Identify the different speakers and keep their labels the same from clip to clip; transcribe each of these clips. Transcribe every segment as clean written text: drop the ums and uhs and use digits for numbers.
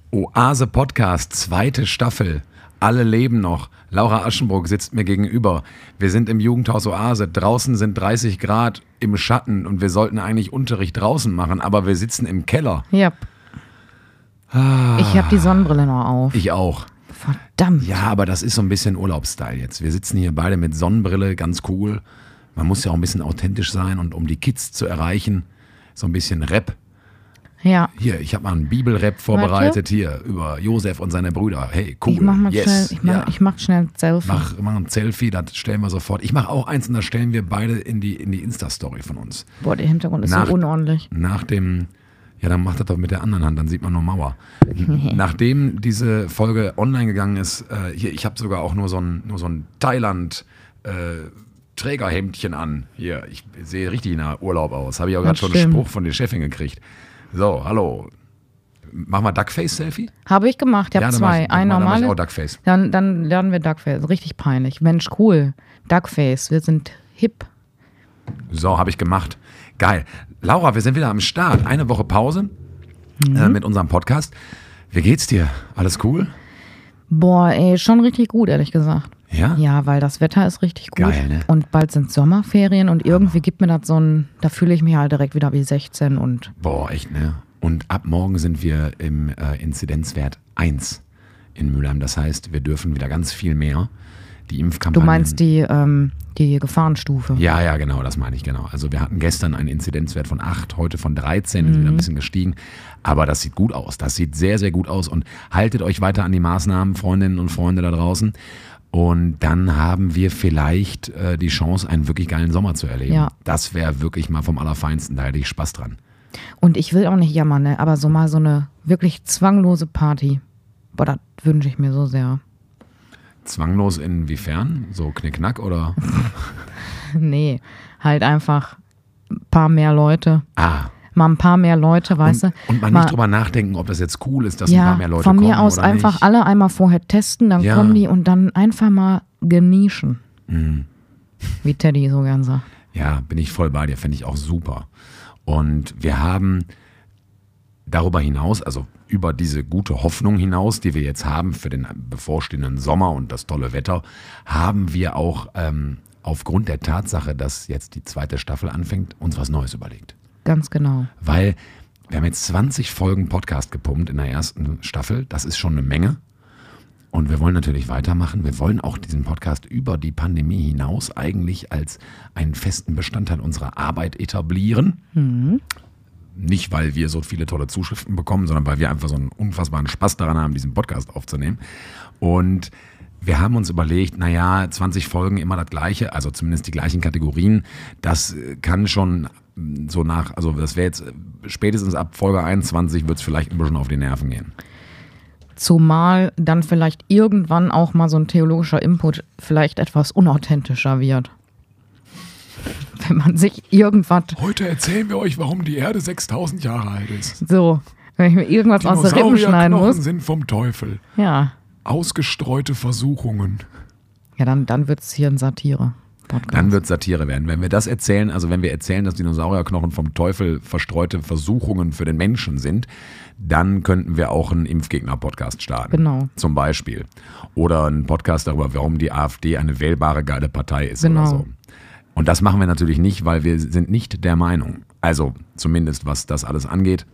Speaker 1: Oase Podcast, 2. Staffel. Alle leben noch. Laura Aschenbrock sitzt mir gegenüber. Wir sind im Jugendhaus Oase. Draußen sind 30 Grad im Schatten und wir sollten eigentlich Unterricht draußen machen, aber wir sitzen im Keller.
Speaker 2: Ja. Ich habe die Sonnenbrille noch auf.
Speaker 1: Ich auch.
Speaker 2: Verdammt.
Speaker 1: Ja, aber das ist so ein bisschen Urlaubsstyle jetzt. Wir sitzen hier beide mit Sonnenbrille, ganz cool. Man muss ja auch ein bisschen authentisch sein und um die Kids zu erreichen, so ein bisschen Rap.
Speaker 2: Ja.
Speaker 1: Hier, ich habe mal einen Bibelrap vorbereitet, hier, über Josef und seine Brüder. Hey, cool,
Speaker 2: Ich mach mal
Speaker 1: yes.
Speaker 2: schnell, ich mach schnell ein Selfie.
Speaker 1: Mach ein Selfie, das stellen wir sofort. Ich mache auch eins und das stellen wir beide in die Insta-Story von uns.
Speaker 2: Boah, der Hintergrund ist so unordentlich.
Speaker 1: Nach dem, ja, dann macht das doch mit der anderen Hand, dann sieht man nur Mauer. Nachdem diese Folge online gegangen ist, hier, ich habe sogar auch nur so ein Thailand Trägerhemdchen an. Hier, ich sehe richtig nach Urlaub aus. Habe ich auch gerade schon einen Spruch von der Chefin gekriegt. So, hallo. Machen wir Duckface-Selfie?
Speaker 2: Habe ich gemacht, ich habe zwei. Ein normales.
Speaker 1: Dann mach ich auch Duckface.
Speaker 2: Dann lernen wir Duckface. Richtig peinlich. Mensch, cool. Duckface, wir sind hip.
Speaker 1: So, habe ich gemacht. Geil. Laura, wir sind wieder am Start. Eine Woche Pause mit unserem Podcast. Wie geht's dir? Alles cool?
Speaker 2: Boah, ey, schon richtig gut, ehrlich gesagt.
Speaker 1: Ja?
Speaker 2: Ja, weil das Wetter ist richtig gut.
Speaker 1: Geil, ne?
Speaker 2: Und bald sind Sommerferien und irgendwie gibt mir das da fühle ich mich halt direkt wieder wie 16 und.
Speaker 1: Boah, echt, ne? Und ab morgen sind wir im Inzidenzwert 1 in Mülheim. Das heißt, wir dürfen wieder ganz viel mehr. Die Impfkampagne.
Speaker 2: Du meinst die Gefahrenstufe?
Speaker 1: Ja, genau, das meine ich, genau. Also wir hatten gestern einen Inzidenzwert von 8, heute von 13, ist wieder ein bisschen gestiegen. Aber das sieht gut aus. Das sieht sehr, sehr gut aus. Und haltet euch weiter an die Maßnahmen, Freundinnen und Freunde da draußen. Und dann haben wir vielleicht die Chance, einen wirklich geilen Sommer zu erleben.
Speaker 2: Ja.
Speaker 1: Das wäre wirklich mal vom Allerfeinsten, da hätte ich Spaß dran.
Speaker 2: Und ich will auch nicht jammern, ne? Aber so mal so eine wirklich zwanglose Party. Boah, das wünsche ich mir so sehr.
Speaker 1: Zwanglos inwiefern? So Knickknack oder?
Speaker 2: Nee, halt einfach ein paar mehr Leute. Mal ein paar mehr Leute, weißt du.
Speaker 1: Und mal nicht drüber nachdenken, ob das jetzt cool ist, dass ein paar mehr Leute kommen.
Speaker 2: Von mir aus
Speaker 1: oder
Speaker 2: einfach
Speaker 1: nicht.
Speaker 2: alle einmal vorher testen, dann kommen die und dann einfach mal genießen. Wie Teddy so gern sagt.
Speaker 1: Ja, bin ich voll bei dir, finde ich auch super. Und wir haben darüber hinaus, also über diese gute Hoffnung hinaus, die wir jetzt haben für den bevorstehenden Sommer und das tolle Wetter, haben wir auch aufgrund der Tatsache, dass jetzt die 2. Staffel anfängt, uns was Neues überlegt.
Speaker 2: Ganz genau.
Speaker 1: Weil wir haben jetzt 20 Folgen Podcast gepumpt in der ersten Staffel. Das ist schon eine Menge. Und wir wollen natürlich weitermachen. Wir wollen auch diesen Podcast über die Pandemie hinaus eigentlich als einen festen Bestandteil unserer Arbeit etablieren. Nicht, weil wir so viele tolle Zuschriften bekommen, sondern weil wir einfach so einen unfassbaren Spaß daran haben, diesen Podcast aufzunehmen. Und wir haben uns überlegt, 20 Folgen immer das Gleiche, also zumindest die gleichen Kategorien. Das kann schon so also das wäre jetzt spätestens ab Folge 21 wird es vielleicht ein bisschen auf die Nerven gehen.
Speaker 2: Zumal dann vielleicht irgendwann auch mal so ein theologischer Input vielleicht etwas unauthentischer wird. Wenn man sich irgendwas...
Speaker 1: Heute erzählen wir euch, warum die Erde 6000 Jahre alt ist.
Speaker 2: So, wenn ich mir irgendwas aus den Rippen schneiden muss.
Speaker 1: Sind vom Teufel.
Speaker 2: Ja.
Speaker 1: Ausgestreute Versuchungen.
Speaker 2: Ja, dann wird es hier ein Satire-Podcast.
Speaker 1: Dann wird Satire werden. Wenn wir das erzählen, also wenn wir erzählen, dass Dinosaurierknochen vom Teufel verstreute Versuchungen für den Menschen sind, dann könnten wir auch einen Impfgegner-Podcast starten.
Speaker 2: Genau.
Speaker 1: Zum Beispiel. Oder einen Podcast darüber, warum die AfD eine wählbare, geile Partei ist
Speaker 2: genau.
Speaker 1: oder so. Und das machen wir natürlich nicht, weil wir sind nicht der Meinung, also zumindest was das alles angeht.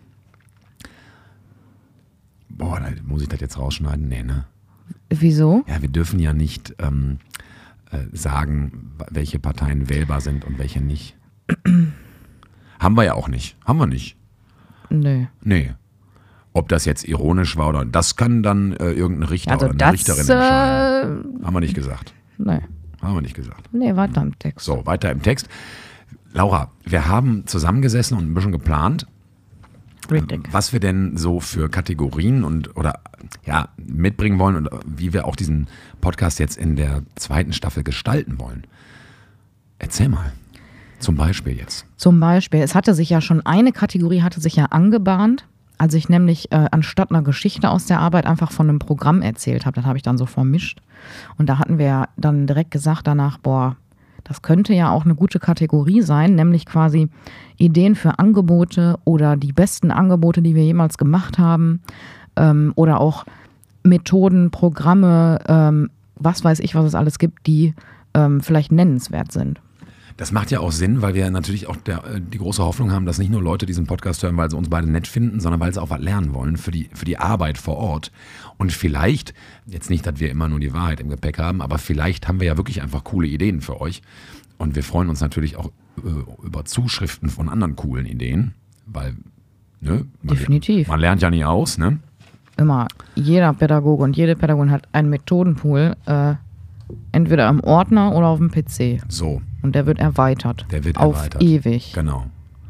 Speaker 1: Boah, da muss ich das jetzt rausschneiden? Nee, ne?
Speaker 2: Wieso?
Speaker 1: Ja, wir dürfen ja nicht sagen, welche Parteien wählbar sind und welche nicht. Haben wir ja auch nicht. Haben wir nicht. Nee. Ob das jetzt ironisch war oder das kann dann irgendein Richter oder eine Richterin entscheiden. Haben wir nicht gesagt.
Speaker 2: Nee.
Speaker 1: Haben wir nicht gesagt.
Speaker 2: Nee, weiter im Text.
Speaker 1: So, weiter im Text. Laura, wir haben zusammengesessen und ein bisschen geplant,
Speaker 2: Richtig.
Speaker 1: was wir denn so für Kategorien oder mitbringen wollen und wie wir auch diesen Podcast jetzt in der 2. Staffel gestalten wollen. Erzähl mal. Zum Beispiel jetzt.
Speaker 2: Zum Beispiel, es hatte sich ja schon eine Kategorie angebahnt, als ich nämlich anstatt einer Geschichte aus der Arbeit einfach von einem Programm erzählt habe. Das habe ich dann so vermischt. Und da hatten wir dann direkt gesagt danach, das könnte ja auch eine gute Kategorie sein, nämlich quasi Ideen für Angebote oder die besten Angebote, die wir jemals gemacht haben. oder auch Methoden, Programme, was weiß ich, was es alles gibt, die vielleicht nennenswert sind.
Speaker 1: Das macht ja auch Sinn, weil wir natürlich auch die große Hoffnung haben, dass nicht nur Leute diesen Podcast hören, weil sie uns beide nett finden, sondern weil sie auch was lernen wollen für die Arbeit vor Ort. Und vielleicht, jetzt nicht, dass wir immer nur die Wahrheit im Gepäck haben, aber vielleicht haben wir ja wirklich einfach coole Ideen für euch. Und wir freuen uns natürlich auch über Zuschriften von anderen coolen Ideen, weil, ne?
Speaker 2: Definitiv.
Speaker 1: Man lernt ja nie aus, ne?
Speaker 2: Immer, jeder Pädagoge und jede Pädagogin hat einen Methodenpool, entweder am Ordner oder auf dem PC.
Speaker 1: So.
Speaker 2: Und der wird erweitert. Auf ewig.
Speaker 1: Genau.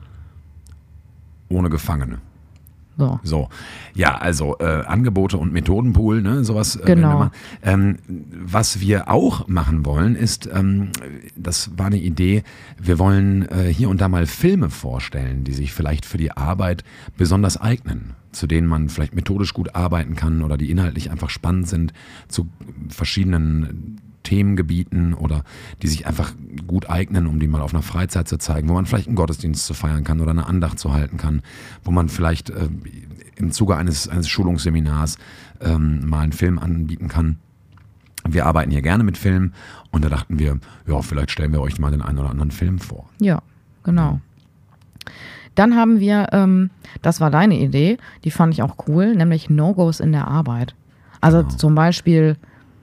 Speaker 1: Ohne Gefangene.
Speaker 2: So.
Speaker 1: Ja, also Angebote und Methodenpool, ne, sowas.
Speaker 2: Genau.
Speaker 1: Was wir auch machen wollen, ist, das war eine Idee, wir wollen hier und da mal Filme vorstellen, die sich vielleicht für die Arbeit besonders eignen, zu denen man vielleicht methodisch gut arbeiten kann oder die inhaltlich einfach spannend sind, zu verschiedenen Themengebieten oder die sich einfach gut eignen, um die mal auf einer Freizeit zu zeigen, wo man vielleicht einen Gottesdienst zu feiern kann oder eine Andacht zu halten kann, wo man vielleicht im Zuge eines Schulungsseminars mal einen Film anbieten kann. Wir arbeiten hier gerne mit Filmen und da dachten wir, ja, vielleicht stellen wir euch mal den einen oder anderen Film vor.
Speaker 2: Ja, genau. Dann haben wir, das war deine Idee, die fand ich auch cool, nämlich No-Gos in der Arbeit. Also zum Beispiel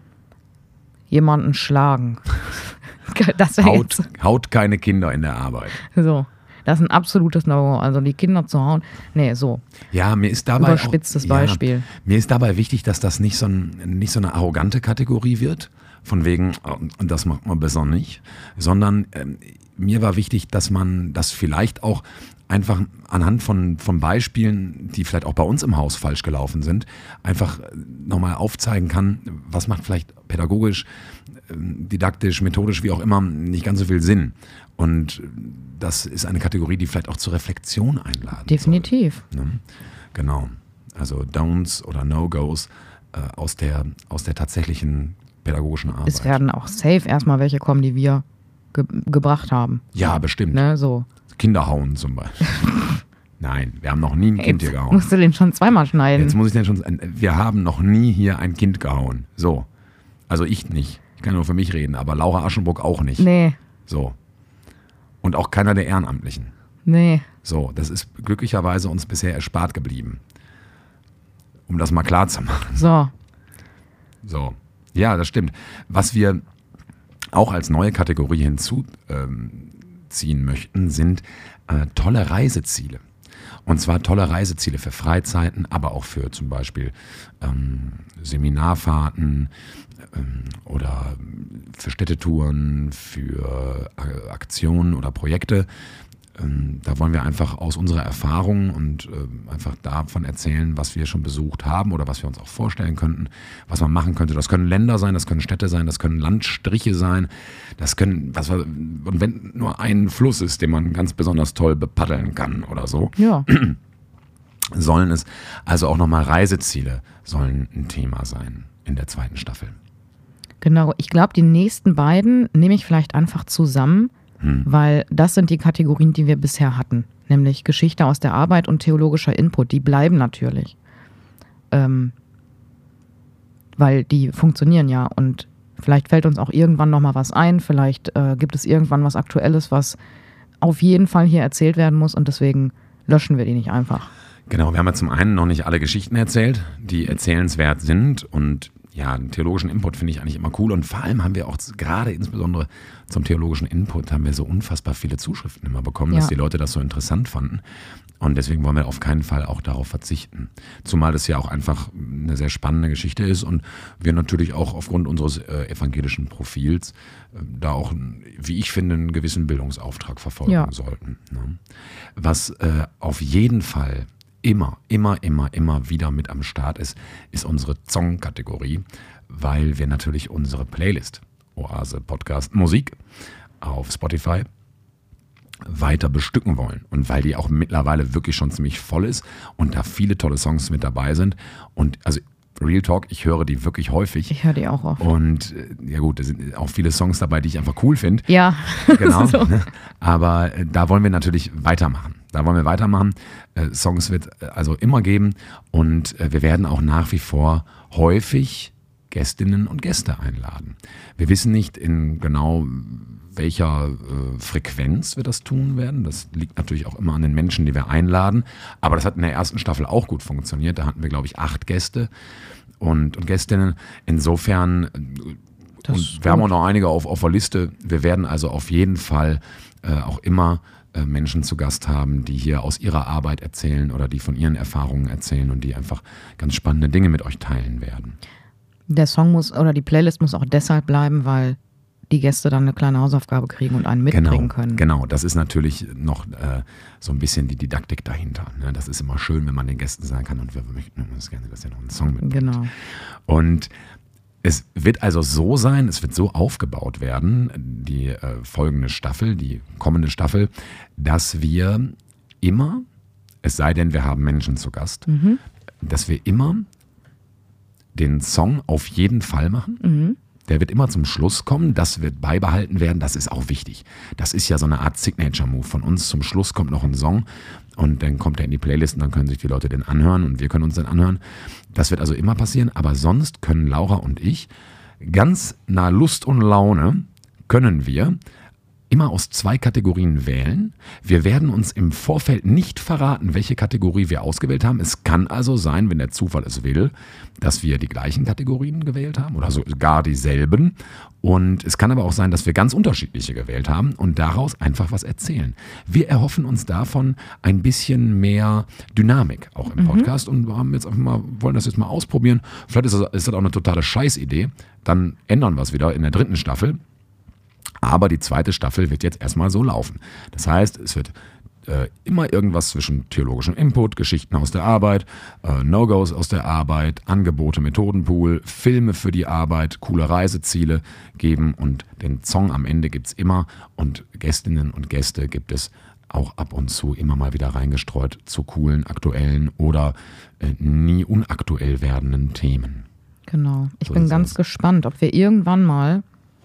Speaker 2: jemanden schlagen. Das
Speaker 1: Haut keine Kinder in der Arbeit.
Speaker 2: So, das ist ein absolutes No-Go. Also die Kinder zu hauen, nee, so.
Speaker 1: Ja, mir ist dabei
Speaker 2: überspitztes Beispiel.
Speaker 1: Mir ist dabei wichtig, dass das nicht so eine arrogante Kategorie wird, von wegen, und das macht man besser nicht, sondern mir war wichtig, dass man das vielleicht auch einfach anhand von Beispielen, die vielleicht auch bei uns im Haus falsch gelaufen sind, einfach nochmal aufzeigen kann, was macht vielleicht pädagogisch, didaktisch, methodisch, wie auch immer, nicht ganz so viel Sinn. Und das ist eine Kategorie, die vielleicht auch zur Reflexion einladen
Speaker 2: Definitiv.
Speaker 1: soll, ne? Genau. Also Don'ts oder No-Gos aus der tatsächlichen pädagogischen Arbeit.
Speaker 2: Es werden auch safe erstmal welche kommen, die wir gebracht haben.
Speaker 1: Ja, bestimmt.
Speaker 2: Ne, so.
Speaker 1: Kinder hauen zum Beispiel. Nein, wir haben noch nie ein Kind hier gehauen.
Speaker 2: Musst du den schon zweimal schneiden.
Speaker 1: Jetzt muss ich den schon. Wir haben noch nie hier ein Kind gehauen. So. Also ich nicht. Ich kann nur für mich reden, aber Laura Aschenburg auch nicht.
Speaker 2: Nee.
Speaker 1: So. Und auch keiner der Ehrenamtlichen.
Speaker 2: Nee.
Speaker 1: So, das ist glücklicherweise uns bisher erspart geblieben. Um das mal klar zu machen. So. Ja, das stimmt. Was wir auch als neue Kategorie hinzuziehen möchten, sind tolle Reiseziele. Und zwar tolle Reiseziele für Freizeiten, aber auch für zum Beispiel Seminarfahrten oder für Städtetouren, für Aktionen oder Projekte. Da wollen wir einfach aus unserer Erfahrung und einfach davon erzählen, was wir schon besucht haben oder was wir uns auch vorstellen könnten, was man machen könnte. Das können Länder sein, das können Städte sein, das können Landstriche sein, das können, und wenn nur ein Fluss ist, den man ganz besonders toll bepaddeln kann oder so,
Speaker 2: Ja.
Speaker 1: sollen es, also auch nochmal Reiseziele sollen ein Thema sein in der zweiten Staffel.
Speaker 2: Genau. Ich glaube, die nächsten beiden nehme ich vielleicht einfach zusammen, weil das sind die Kategorien, die wir bisher hatten. Nämlich Geschichte aus der Arbeit und theologischer Input. Die bleiben natürlich. Weil die funktionieren ja. Und vielleicht fällt uns auch irgendwann nochmal was ein. Vielleicht gibt es irgendwann was Aktuelles, was auf jeden Fall hier erzählt werden muss. Und deswegen löschen wir die nicht einfach.
Speaker 1: Genau, wir haben ja zum einen noch nicht alle Geschichten erzählt, die erzählenswert sind. Und ja, den theologischen Input finde ich eigentlich immer cool. Und vor allem haben wir auch gerade insbesondere zum theologischen Input haben wir so unfassbar viele Zuschriften immer bekommen, dass die Leute das so interessant fanden. Und deswegen wollen wir auf keinen Fall auch darauf verzichten. Zumal es ja auch einfach eine sehr spannende Geschichte ist und wir natürlich auch aufgrund unseres evangelischen Profils da auch, wie ich finde, einen gewissen Bildungsauftrag verfolgen sollten. Ne? Was auf jeden Fall immer wieder mit am Start ist unsere Song-Kategorie, weil wir natürlich unsere Playlist Oase Podcast Musik auf Spotify weiter bestücken wollen und weil die auch mittlerweile wirklich schon ziemlich voll ist und da viele tolle Songs mit dabei sind und also Real Talk, ich höre die wirklich häufig.
Speaker 2: Ich höre die auch oft.
Speaker 1: Und ja gut, da sind auch viele Songs dabei, die ich einfach cool finde.
Speaker 2: Ja.
Speaker 1: Genau.
Speaker 2: So.
Speaker 1: Aber da wollen wir natürlich weitermachen. Da wollen wir weitermachen. Songs wird also immer geben und wir werden auch nach wie vor häufig Gästinnen und Gäste einladen. Wir wissen nicht in genau welcher Frequenz wir das tun werden. Das liegt natürlich auch immer an den Menschen, die wir einladen. Aber das hat in der ersten Staffel auch gut funktioniert. Da hatten wir, glaube ich, 8 Gäste und Gästinnen. Insofern, und wir haben auch noch einige auf der Liste. Wir werden also auf jeden Fall auch immer Menschen zu Gast haben, die hier aus ihrer Arbeit erzählen oder die von ihren Erfahrungen erzählen und die einfach ganz spannende Dinge mit euch teilen werden.
Speaker 2: Der Song muss oder die Playlist muss auch deshalb bleiben, weil die Gäste dann eine kleine Hausaufgabe kriegen und einen mitbringen können.
Speaker 1: Genau, das ist natürlich noch so ein bisschen die Didaktik dahinter. Ne? Das ist immer schön, wenn man den Gästen sagen kann, und wir möchten uns gerne, dass ihr noch einen Song mitbringt.
Speaker 2: Genau.
Speaker 1: Und es wird also so sein, es wird so aufgebaut werden, die folgende Staffel, die kommende Staffel, dass wir immer, es sei denn, wir haben Menschen zu Gast, dass wir immer den Song auf jeden Fall machen. Der wird immer zum Schluss kommen, das wird beibehalten werden, das ist auch wichtig. Das ist ja so eine Art Signature-Move von uns. Zum Schluss kommt noch ein Song und dann kommt er in die Playlist und dann können sich die Leute den anhören und wir können uns den anhören. Das wird also immer passieren, aber sonst können Laura und ich ganz nach Lust und Laune können wir immer aus 2 Kategorien wählen. Wir werden uns im Vorfeld nicht verraten, welche Kategorie wir ausgewählt haben. Es kann also sein, wenn der Zufall es will, dass wir die gleichen Kategorien gewählt haben oder sogar dieselben. Und es kann aber auch sein, dass wir ganz unterschiedliche gewählt haben und daraus einfach was erzählen. Wir erhoffen uns davon ein bisschen mehr Dynamik auch im Podcast und haben jetzt einfach mal, wollen das jetzt mal ausprobieren. Vielleicht ist das auch eine totale Scheißidee. Dann ändern wir es wieder in der 3. Staffel. Aber die 2. Staffel wird jetzt erstmal so laufen. Das heißt, es wird immer irgendwas zwischen theologischem Input, Geschichten aus der Arbeit, No-Gos aus der Arbeit, Angebote, Methodenpool, Filme für die Arbeit, coole Reiseziele geben und den Song am Ende gibt es immer und Gästinnen und Gäste gibt es auch ab und zu immer mal wieder reingestreut zu coolen, aktuellen oder nie unaktuell werdenden Themen.
Speaker 2: Genau. Ich bin ganz gespannt, ob wir irgendwann mal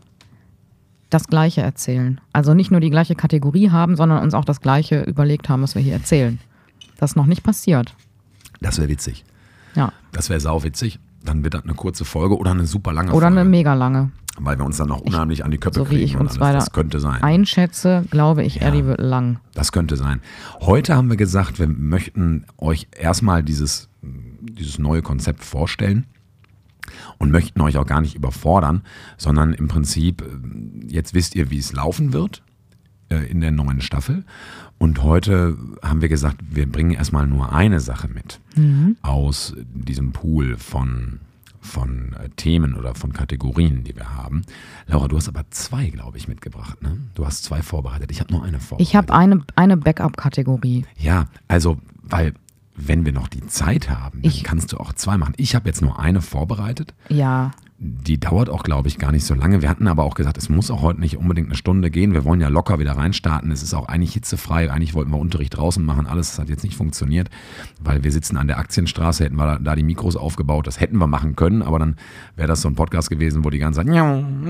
Speaker 2: das Gleiche erzählen. Also nicht nur die gleiche Kategorie haben, sondern uns auch das Gleiche überlegt haben, was wir hier erzählen. Das ist noch nicht passiert.
Speaker 1: Das wäre witzig.
Speaker 2: Ja.
Speaker 1: Das wäre sauwitzig. Dann wird das eine kurze Folge oder eine super lange
Speaker 2: Oder
Speaker 1: Folge.
Speaker 2: eine mega lange.
Speaker 1: Weil wir uns dann noch unheimlich an die Köpfe
Speaker 2: So wie
Speaker 1: kriegen.
Speaker 2: ich uns
Speaker 1: und alles.
Speaker 2: beide
Speaker 1: Das könnte sein.
Speaker 2: einschätze, glaube ich,
Speaker 1: Ja.
Speaker 2: die wird lang.
Speaker 1: Das könnte sein. Heute haben wir gesagt, wir möchten euch erstmal dieses neue Konzept vorstellen. Und möchten euch auch gar nicht überfordern, sondern im Prinzip, jetzt wisst ihr, wie es laufen wird in der neuen Staffel. Und heute haben wir gesagt, wir bringen erstmal nur eine Sache mit aus diesem Pool von Themen oder von Kategorien, die wir haben. Laura, du hast aber 2, glaube ich, mitgebracht. Ne? Du hast 2 vorbereitet. Ich habe nur eine vorbereitet.
Speaker 2: Ich habe eine Backup-Kategorie.
Speaker 1: Ja, also, weil wenn wir noch die Zeit haben, dann kannst du auch 2 machen. Ich habe jetzt nur eine vorbereitet.
Speaker 2: Ja.
Speaker 1: Die dauert auch, glaube ich, gar nicht so lange. Wir hatten aber auch gesagt, es muss auch heute nicht unbedingt eine Stunde gehen. Wir wollen ja locker wieder reinstarten. Es ist auch eigentlich hitzefrei. Eigentlich wollten wir Unterricht draußen machen. Alles hat jetzt nicht funktioniert, weil wir sitzen an der Aktienstraße, hätten wir da die Mikros aufgebaut. Das hätten wir machen können, aber dann wäre das so ein Podcast gewesen, wo die ganze Zeit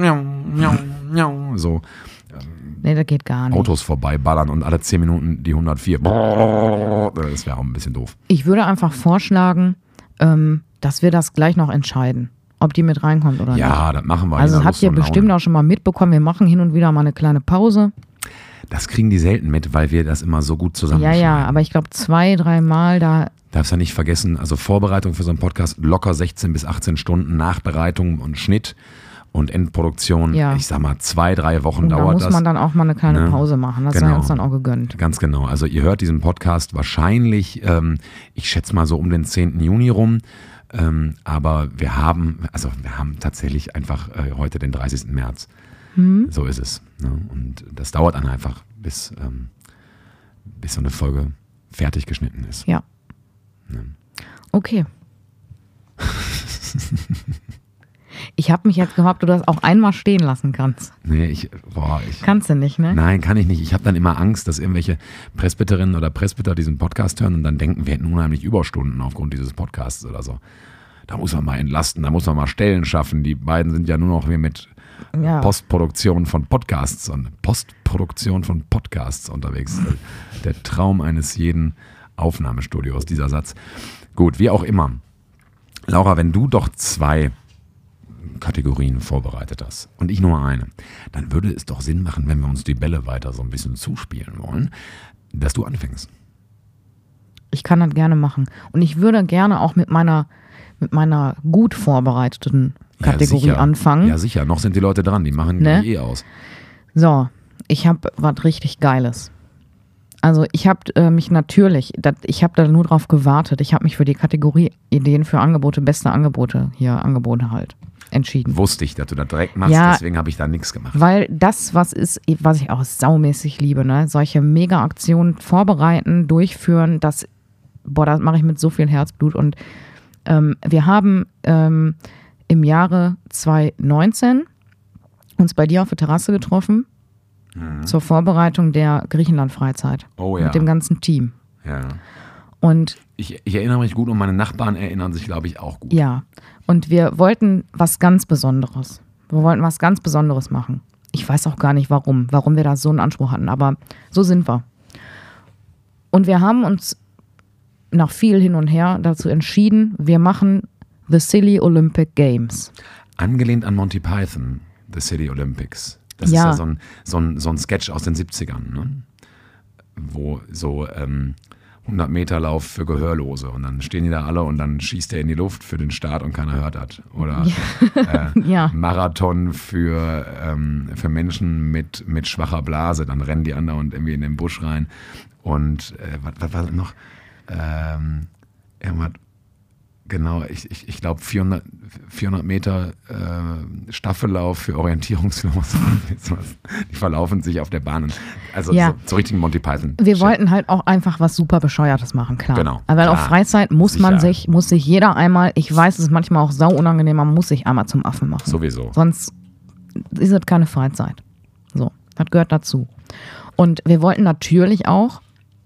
Speaker 1: so
Speaker 2: Nee, das geht gar nicht.
Speaker 1: Autos vorbeiballern und alle 10 Minuten die 104. Das wäre auch ein bisschen doof.
Speaker 2: Ich würde einfach vorschlagen, dass wir das gleich noch entscheiden, ob die mit reinkommt oder nicht.
Speaker 1: Ja, das machen wir.
Speaker 2: Also das habt ihr bestimmt auch schon mal mitbekommen. Wir machen hin und wieder mal eine kleine Pause.
Speaker 1: Das kriegen die selten mit, weil wir das immer so gut zusammenschneiden.
Speaker 2: Ja, aber ich glaube 2, 3 Mal da.
Speaker 1: Darfst ja nicht vergessen, also Vorbereitung für so einen Podcast locker 16 bis 18 Stunden, Nachbereitung und Schnitt und Endproduktion.
Speaker 2: Ja.
Speaker 1: Ich sag mal 2, 3 Wochen
Speaker 2: Und da
Speaker 1: dauert das.
Speaker 2: muss man dann auch mal eine kleine Pause machen. Das sei uns dann auch gegönnt.
Speaker 1: Ganz genau. Also ihr hört diesen Podcast wahrscheinlich, ich schätze mal so um den 10. Juni rum. Aber wir haben tatsächlich einfach heute den 30. März. So ist es. Ne? Und das dauert dann einfach, bis so eine Folge fertig geschnitten ist.
Speaker 2: Ja. Okay. Ich habe mich jetzt gefragt, ob du das auch einmal stehen lassen kannst.
Speaker 1: Nee,
Speaker 2: Kannst du nicht, ne?
Speaker 1: Nein, kann ich nicht. Ich habe dann immer Angst, dass irgendwelche Presbyterinnen oder Presbyter diesen Podcast hören und dann denken, wir hätten unheimlich Überstunden aufgrund dieses Podcasts oder so. Da muss man mal entlasten, da muss man mal Stellen schaffen. Die beiden sind ja nur noch wie mit Postproduktion von Podcasts unterwegs. Der Traum eines jeden Aufnahmestudios, dieser Satz. Gut, wie auch immer. Laura, wenn du doch 2 Kategorien vorbereitet hast und ich nur eine, dann würde es doch Sinn machen, wenn wir uns die Bälle weiter so ein bisschen zuspielen wollen, dass du anfängst.
Speaker 2: Ich kann das gerne machen. Und ich würde gerne auch mit meiner gut vorbereiteten Kategorie anfangen.
Speaker 1: Ja, sicher. Noch sind die Leute dran. Die machen gleich aus.
Speaker 2: So, ich habe was richtig Geiles. Also ich habe ich habe da nur drauf gewartet. Ich habe mich für die Kategorie Ideen für Angebote, beste Angebote halt entschieden.
Speaker 1: Wusste ich, dass du das direkt machst, deswegen habe ich da nichts gemacht.
Speaker 2: Weil das was ich auch saumäßig liebe, ne? Solche Mega-Aktionen vorbereiten, durchführen, das mache ich mit so viel Herzblut. Und wir haben im Jahre 2019 uns bei dir auf der Terrasse getroffen zur Vorbereitung der Griechenland-Freizeit.
Speaker 1: Oh ja.
Speaker 2: Mit dem ganzen Team.
Speaker 1: Ja.
Speaker 2: Und
Speaker 1: ich erinnere mich gut und meine Nachbarn erinnern sich, glaube ich, auch gut.
Speaker 2: Ja. Und wir wollten was ganz Besonderes. Wir wollten was ganz Besonderes machen. Ich weiß auch gar nicht, warum wir da so einen Anspruch hatten, aber so sind wir. Und wir haben uns nach viel hin und her dazu entschieden, wir machen The Silly Olympic Games.
Speaker 1: Angelehnt an Monty Python, The Silly Olympics. Das ist ja so ein Sketch aus den 70ern, ne? Wo so 100-Meter-Lauf für Gehörlose und dann stehen die da alle und dann schießt er in die Luft für den Start und keiner hört das. Oder Marathon für Menschen mit schwacher Blase, dann rennen die anderen irgendwie in den Busch rein. Und was war noch? Irgendwas, genau, ich glaube 400 Meter Staffellauf für Orientierungslos. Die verlaufen sich auf der Bahn. Also so richtigen Monty Python.
Speaker 2: Wir wollten halt auch einfach was super Bescheuertes machen, klar.
Speaker 1: Genau.
Speaker 2: Weil auf Freizeit muss sich jeder einmal, ich weiß, es ist manchmal auch sau unangenehm, man muss sich einmal zum Affen machen.
Speaker 1: Sowieso.
Speaker 2: Sonst ist es keine Freizeit. So, das gehört dazu. Und wir wollten natürlich auch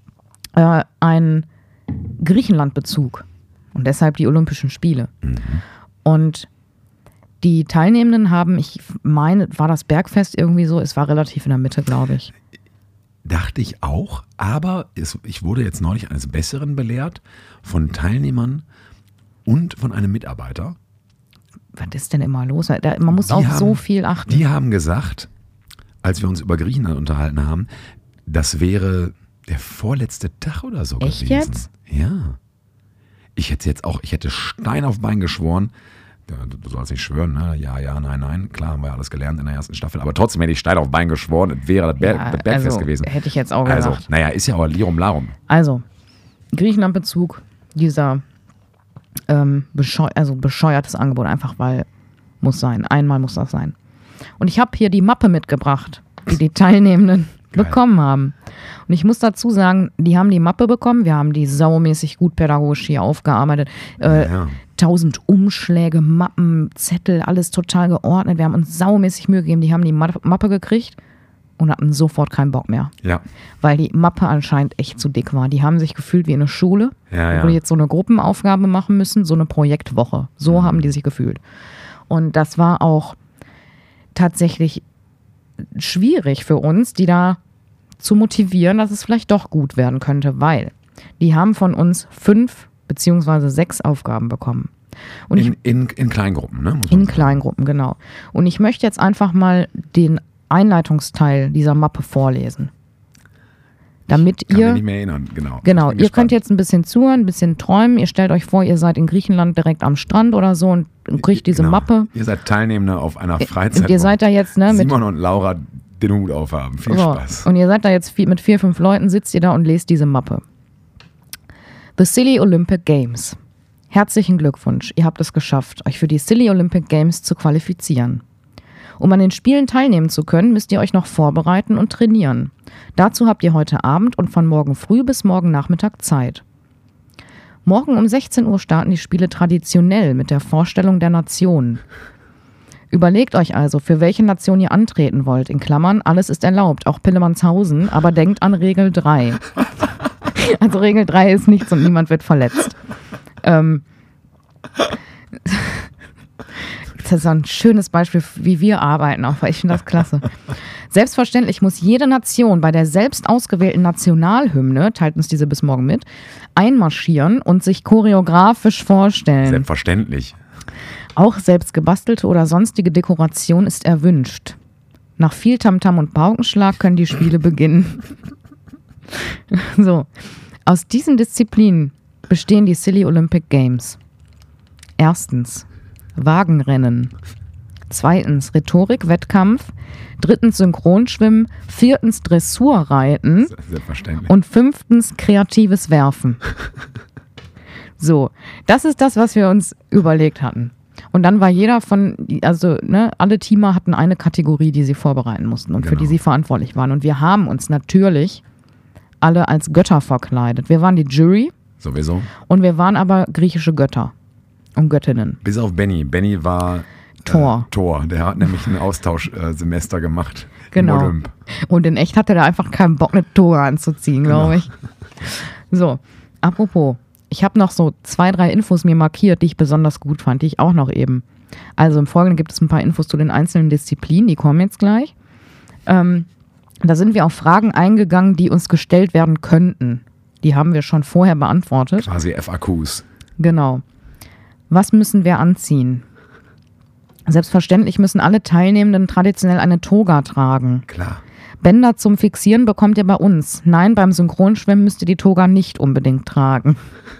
Speaker 2: einen Griechenland-Bezug. Und deshalb die Olympischen Spiele. Mhm. Und die Teilnehmenden haben, ich meine, war das Bergfest irgendwie so? Es war relativ in der Mitte, glaube ich.
Speaker 1: Dachte ich auch, aber ich wurde jetzt neulich eines Besseren belehrt von Teilnehmern und von einem Mitarbeiter.
Speaker 2: Was ist denn immer los? Man muss auf so viel achten.
Speaker 1: Die haben gesagt, als wir uns über Griechenland unterhalten haben, das wäre der vorletzte Tag oder so gewesen.
Speaker 2: Echt jetzt?
Speaker 1: Ja. Ich hätte Stein auf Bein geschworen. Du sollst nicht schwören, ne? Ja, nein. Klar, haben wir alles gelernt in der ersten Staffel. Aber trotzdem hätte ich Stein auf Bein geschworen, es wäre das Bergfest gewesen.
Speaker 2: Hätte ich jetzt auch gesagt.
Speaker 1: Also, naja, ist ja auch Lirum Larum.
Speaker 2: Also, Griechenland-Bezug, dieser bescheuertes Angebot, einfach weil muss sein. Einmal muss das sein. Und ich habe hier die Mappe mitgebracht, die Teilnehmenden bekommen haben. Und ich muss dazu sagen, die haben die Mappe bekommen, wir haben die saumäßig gut pädagogisch hier aufgearbeitet. 1000 Umschläge, Mappen, Zettel, alles total geordnet. Wir haben uns saumäßig Mühe gegeben, die haben die Mappe gekriegt und hatten sofort keinen Bock mehr.
Speaker 1: Ja.
Speaker 2: Weil die Mappe anscheinend echt zu dick war. Die haben sich gefühlt wie in der Schule, wo die jetzt so eine Gruppenaufgabe machen müssen, so eine Projektwoche. So haben die sich gefühlt. Und das war auch tatsächlich schwierig für uns, die da zu motivieren, dass es vielleicht doch gut werden könnte, weil die haben von uns 5 beziehungsweise 6 Aufgaben bekommen. Und
Speaker 1: in Kleingruppen, ne?
Speaker 2: In Kleingruppen, genau. Und ich möchte jetzt einfach mal den Einleitungsteil dieser Mappe vorlesen. Damit
Speaker 1: ich kann mich nicht mehr erinnern, genau.
Speaker 2: Genau, ihr könnt jetzt ein bisschen zuhören, ein bisschen träumen. Ihr stellt euch vor, ihr seid in Griechenland direkt am Strand oder so und kriegt diese Mappe.
Speaker 1: Ihr seid Teilnehmende auf einer Freizeit.
Speaker 2: Und ihr seid da jetzt, ne,
Speaker 1: Simon und Laura den Hut aufhaben. Viel Spaß.
Speaker 2: Und ihr seid da jetzt mit 4, 5 Leuten, sitzt ihr da und lest diese Mappe. The Silly Olympic Games. Herzlichen Glückwunsch, ihr habt es geschafft, euch für die Silly Olympic Games zu qualifizieren. Um an den Spielen teilnehmen zu können, müsst ihr euch noch vorbereiten und trainieren. Dazu habt ihr heute Abend und von morgen früh bis morgen Nachmittag Zeit. Morgen um 16 Uhr starten die Spiele traditionell mit der Vorstellung der Nationen. Überlegt euch also, für welche Nation ihr antreten wollt. In Klammern, alles ist erlaubt, auch Pillemannshausen, aber denkt an Regel 3. Also Regel 3 ist nichts und niemand wird verletzt. Das ist ein schönes Beispiel, wie wir arbeiten auch, weil ich finde das klasse. Selbstverständlich muss jede Nation bei der selbst ausgewählten Nationalhymne, teilt uns diese bis morgen mit, einmarschieren und sich choreografisch vorstellen.
Speaker 1: Selbstverständlich.
Speaker 2: Auch selbst gebastelte oder sonstige Dekoration ist erwünscht. Nach viel Tamtam und Paukenschlag können die Spiele beginnen. So, aus diesen Disziplinen bestehen die Silly Olympic Games. Erstens Wagenrennen. Zweitens Rhetorik, Wettkampf. Drittens Synchronschwimmen. Viertens Dressurreiten.
Speaker 1: Selbstverständlich.
Speaker 2: Und fünftens kreatives Werfen. So, das ist das, was wir uns überlegt hatten. Und dann war jeder alle Teamer hatten eine Kategorie, die sie vorbereiten mussten und für die sie verantwortlich waren. Und wir haben uns natürlich alle als Götter verkleidet. Wir waren die Jury.
Speaker 1: Sowieso.
Speaker 2: Und wir waren aber griechische Götter und Göttinnen.
Speaker 1: Bis auf Benny. Benny war
Speaker 2: Thor.
Speaker 1: Der hat nämlich ein Austauschsemester gemacht.
Speaker 2: Genau.
Speaker 1: Im Olymp.
Speaker 2: Und in echt hatte er einfach keinen Bock, eine Toga anzuziehen, glaube ich. So, apropos. Ich habe noch so 2, 3 Infos mir markiert, die ich besonders gut fand, die ich auch noch eben. Also im Folgenden gibt es ein paar Infos zu den einzelnen Disziplinen, die kommen jetzt gleich. Da sind wir auf Fragen eingegangen, die uns gestellt werden könnten. Die haben wir schon vorher beantwortet.
Speaker 1: Quasi FAQs.
Speaker 2: Genau. Was müssen wir anziehen? Selbstverständlich müssen alle Teilnehmenden traditionell eine Toga tragen.
Speaker 1: Klar.
Speaker 2: Bänder zum Fixieren bekommt ihr bei uns. Nein, beim Synchronschwimmen müsst ihr die Toga nicht unbedingt tragen.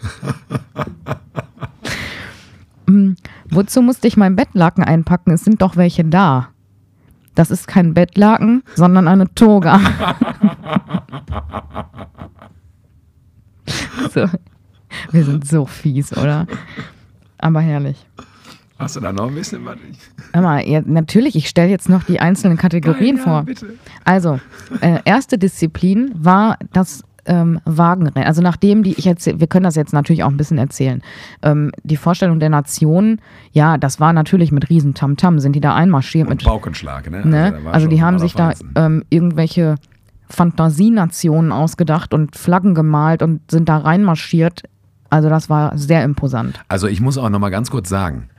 Speaker 2: Wozu musste ich mein Bettlaken einpacken? Es sind doch welche da. Das ist kein Bettlaken, sondern eine Toga. So. Wir sind so fies, oder? Aber herrlich.
Speaker 1: Hast du da noch ein bisschen was?
Speaker 2: Ja, natürlich, ich stelle jetzt noch die einzelnen Kategorien vor.
Speaker 1: Bitte.
Speaker 2: Also, erste Disziplin war das Wagenrennen. Also nachdem wir können das jetzt natürlich auch ein bisschen erzählen. Die Vorstellung der Nationen, ja, das war natürlich mit riesen Tamtam, sind die da einmarschiert.
Speaker 1: Und Paukenschlag, ne?
Speaker 2: Ne? Also die haben sich da irgendwelche Fantasienationen ausgedacht und Flaggen gemalt und sind da reinmarschiert. Also das war sehr imposant.
Speaker 1: Also ich muss auch noch mal ganz kurz sagen,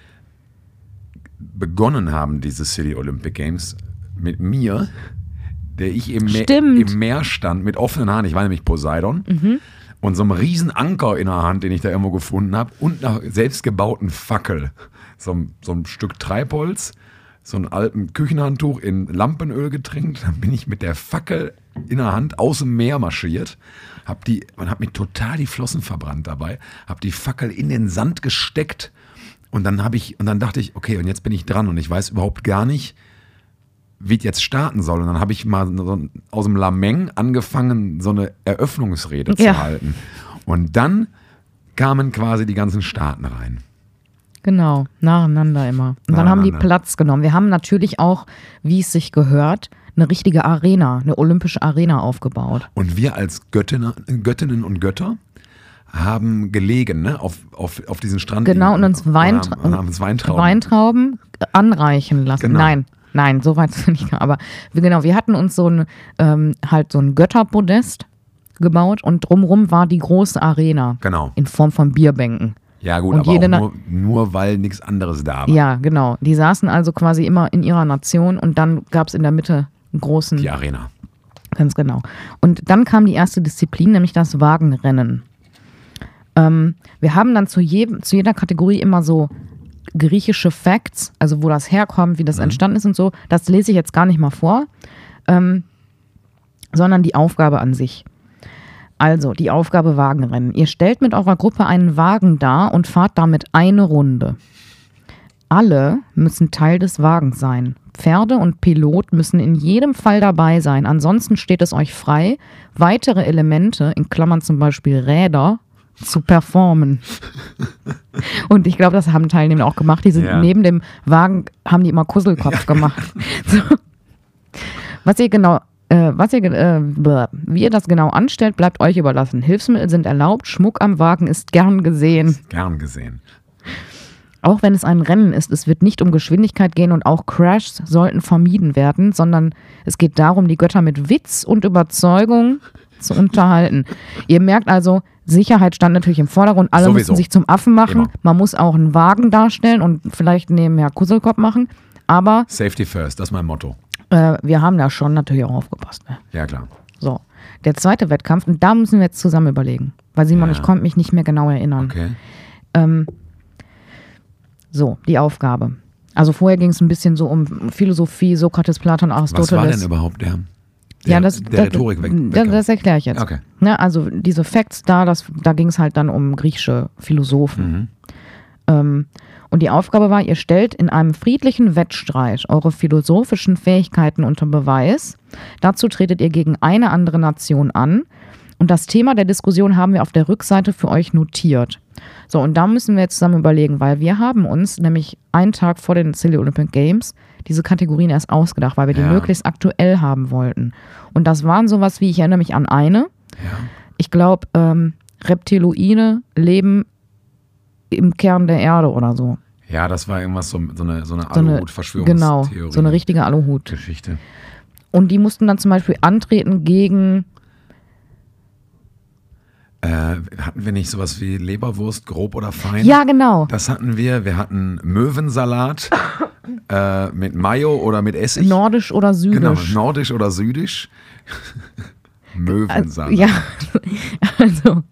Speaker 1: begonnen haben diese City Olympic Games mit mir, der ich im Meer stand mit offenen Haaren. Ich war nämlich Poseidon und so einem riesen Anker in der Hand, den ich da irgendwo gefunden habe und einer selbstgebauten Fackel. So ein Stück Treibholz, so ein alten Küchenhandtuch in Lampenöl getränkt. Dann bin ich mit der Fackel in der Hand aus dem Meer marschiert. Hat mir total die Flossen verbrannt dabei. Hab die Fackel in den Sand gesteckt. Und dann dachte ich, okay, und jetzt bin ich dran und ich weiß überhaupt gar nicht, wie es jetzt starten soll. Und dann habe ich mal aus dem Lameng angefangen, so eine Eröffnungsrede zu halten. Und dann kamen quasi die ganzen Staaten rein.
Speaker 2: Genau, nacheinander immer. Und dann haben die Platz genommen. Wir haben natürlich auch, wie es sich gehört, eine richtige Arena, eine olympische Arena aufgebaut.
Speaker 1: Und wir als Göttinnen und Götter haben gelegen, ne, auf diesen Strand.
Speaker 2: Genau, und uns Weintrauben anreichen lassen.
Speaker 1: Genau.
Speaker 2: Nein, so weit nicht. Aber wir hatten uns so ein Götterpodest gebaut und drumherum war die große Arena.
Speaker 1: Genau.
Speaker 2: In Form von Bierbänken.
Speaker 1: Ja gut,
Speaker 2: und
Speaker 1: aber auch nur weil nichts anderes da war.
Speaker 2: Ja, genau. Die saßen also quasi immer in ihrer Nation und dann gab es in der Mitte einen großen...
Speaker 1: Die Arena.
Speaker 2: Ganz genau. Und dann kam die erste Disziplin, nämlich das Wagenrennen. Wir haben dann zu jeder Kategorie immer so griechische Facts, also wo das herkommt, wie das entstanden ist und so. Das lese ich jetzt gar nicht mal vor, sondern die Aufgabe an sich. Also, die Aufgabe Wagenrennen. Ihr stellt mit eurer Gruppe einen Wagen dar und fahrt damit eine Runde. Alle müssen Teil des Wagens sein. Pferde und Pilot müssen in jedem Fall dabei sein. Ansonsten steht es euch frei, weitere Elemente, in Klammern zum Beispiel Räder, zu performen. Und ich glaube, das haben Teilnehmer auch gemacht. Die sind neben dem Wagen, haben die immer Kusselkopf gemacht. So. Wie ihr das genau anstellt, bleibt euch überlassen. Hilfsmittel sind erlaubt, Schmuck am Wagen ist gern gesehen.
Speaker 1: Gern gesehen.
Speaker 2: Auch wenn es ein Rennen ist, es wird nicht um Geschwindigkeit gehen und auch Crashs sollten vermieden werden, sondern es geht darum, die Götter mit Witz und Überzeugung zu unterhalten. Ihr merkt also, Sicherheit stand natürlich im Vordergrund. Alle mussten sich zum Affen machen. Immer. Man muss auch einen Wagen darstellen und vielleicht nebenher Kusselkopf machen. Aber
Speaker 1: Safety first, das ist mein Motto.
Speaker 2: Wir haben da schon natürlich auch aufgepasst. Ne?
Speaker 1: Ja, klar.
Speaker 2: So, der zweite Wettkampf, und da müssen wir jetzt zusammen überlegen. Weil Simon, ich konnte mich nicht mehr genau erinnern.
Speaker 1: Okay.
Speaker 2: So, die Aufgabe. Also vorher ging es ein bisschen so um Philosophie, Sokrates, Platon, Aristoteles.
Speaker 1: Was war denn überhaupt der Rhetorik weg?
Speaker 2: Das erkläre ich jetzt.
Speaker 1: Okay.
Speaker 2: Ne, also diese Facts da ging es halt dann um griechische Philosophen. Und die Aufgabe war, ihr stellt in einem friedlichen Wettstreit eure philosophischen Fähigkeiten unter Beweis. Dazu tretet ihr gegen eine andere Nation an. Und das Thema der Diskussion haben wir auf der Rückseite für euch notiert. So, und da müssen wir jetzt zusammen überlegen, weil wir haben uns nämlich einen Tag vor den Silly Olympic Games diese Kategorien erst ausgedacht, weil wir die möglichst aktuell haben wollten. Und das waren sowas wie, ich erinnere mich an eine, ich glaube, Reptiloide leben im Kern der Erde oder so.
Speaker 1: Ja, das war irgendwas so eine Aluhut-Verschwörungstheorie.
Speaker 2: Genau, so eine richtige Aluhut-Geschichte. Und die mussten dann zum Beispiel antreten gegen...
Speaker 1: hatten wir nicht sowas wie Leberwurst, grob oder fein?
Speaker 2: Ja, genau.
Speaker 1: Das hatten wir. Wir hatten Möwensalat mit Mayo oder mit Essig.
Speaker 2: Nordisch oder südisch.
Speaker 1: Genau, nordisch oder südisch. Möwensalat.
Speaker 2: Ja, also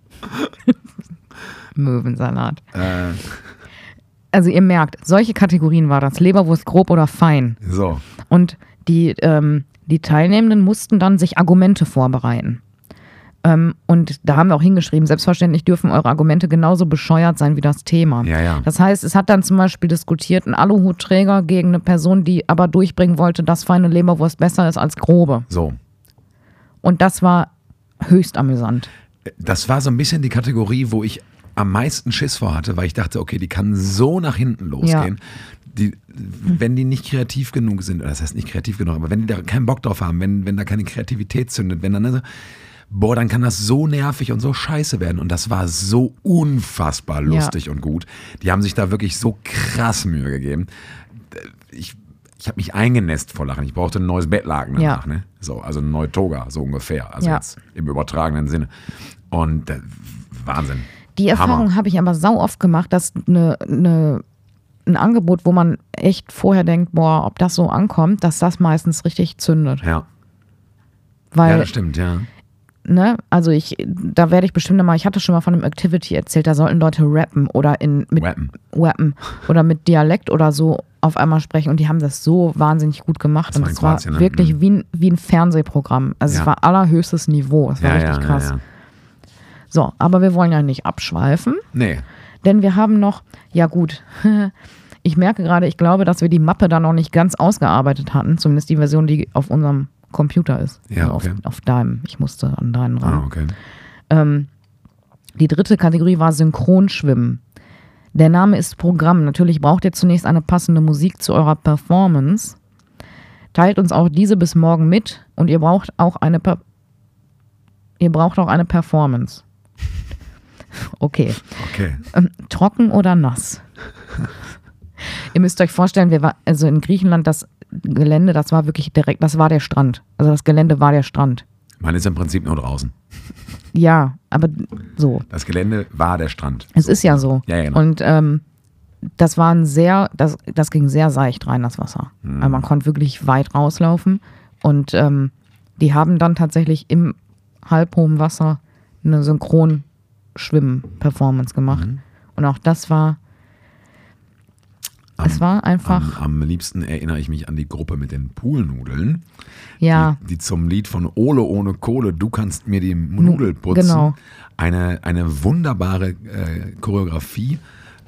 Speaker 2: Möwensalat. Also ihr merkt, solche Kategorien war das. Leberwurst, grob oder fein.
Speaker 1: So.
Speaker 2: Und die Teilnehmenden mussten dann sich Argumente vorbereiten. Und da haben wir auch hingeschrieben, selbstverständlich dürfen eure Argumente genauso bescheuert sein wie das Thema.
Speaker 1: Ja.
Speaker 2: Das heißt, es hat dann zum Beispiel diskutiert, ein Aluhutträger gegen eine Person, die aber durchbringen wollte, dass feine Leberwurst besser ist als grobe.
Speaker 1: So.
Speaker 2: Und das war höchst amüsant.
Speaker 1: Das war so ein bisschen die Kategorie, wo ich am meisten Schiss vor hatte, weil ich dachte, okay, die kann so nach hinten losgehen. Ja. Wenn die nicht kreativ genug sind, oder das heißt nicht kreativ genug, aber wenn die da keinen Bock drauf haben, wenn da keine Kreativität zündet, wenn dann dann kann das so nervig und so scheiße werden. Und das war so unfassbar lustig und gut. Die haben sich da wirklich so krass Mühe gegeben. Ich habe mich eingenässt vor Lachen. Ich brauchte ein neues Bettlaken danach. Ne? So, also eine neue Toga, so ungefähr. Also jetzt im übertragenen Sinne. Und Wahnsinn.
Speaker 2: Die Erfahrung habe ich aber sau oft gemacht, dass ein Angebot, wo man echt vorher denkt, boah, ob das so ankommt, dass das meistens richtig zündet.
Speaker 1: Ja.
Speaker 2: Weil,
Speaker 1: das stimmt, ja.
Speaker 2: Ne, also da werde ich bestimmt mal, ich hatte schon mal von einem Activity erzählt, da sollten Leute rappen oder rappen oder mit Dialekt oder so auf einmal sprechen und die haben das so wahnsinnig gut gemacht und es war wirklich wie ein Fernsehprogramm. Also es war allerhöchstes Niveau, es war richtig krass. Ja. So, aber wir wollen ja nicht abschweifen.
Speaker 1: Nee.
Speaker 2: Denn wir haben noch, ja gut, ich merke gerade, ich glaube, dass wir die Mappe da noch nicht ganz ausgearbeitet hatten, zumindest die Version, die auf unserem Computer ist.
Speaker 1: Ja,
Speaker 2: also
Speaker 1: okay.
Speaker 2: Auf deinem. Ich musste an deinen ran.
Speaker 1: Ah, okay.
Speaker 2: Die dritte Kategorie war Synchronschwimmen. Der Name ist Programm. Natürlich braucht ihr zunächst eine passende Musik zu eurer Performance. Teilt uns auch diese bis morgen mit und ihr braucht auch eine Performance. Okay. Trocken oder nass? Ihr müsst euch vorstellen, also in Griechenland das Gelände, das war wirklich direkt, das war der Strand. Also das Gelände war der Strand.
Speaker 1: Man ist im Prinzip nur draußen.
Speaker 2: Ja, aber so.
Speaker 1: Das Gelände war der Strand.
Speaker 2: Es ist ja so.
Speaker 1: Ja, genau.
Speaker 2: Und das ging sehr seicht rein, das Wasser. Also man konnte wirklich weit rauslaufen. Und die haben dann tatsächlich im halbhohen Wasser eine Synchronschwimmen-Performance gemacht. Und auch das war es war einfach...
Speaker 1: Am liebsten erinnere ich mich an die Gruppe mit den Poolnudeln, die zum Lied von Ole ohne Kohle, du kannst mir die Nudel putzen,
Speaker 2: genau.
Speaker 1: eine wunderbare Choreografie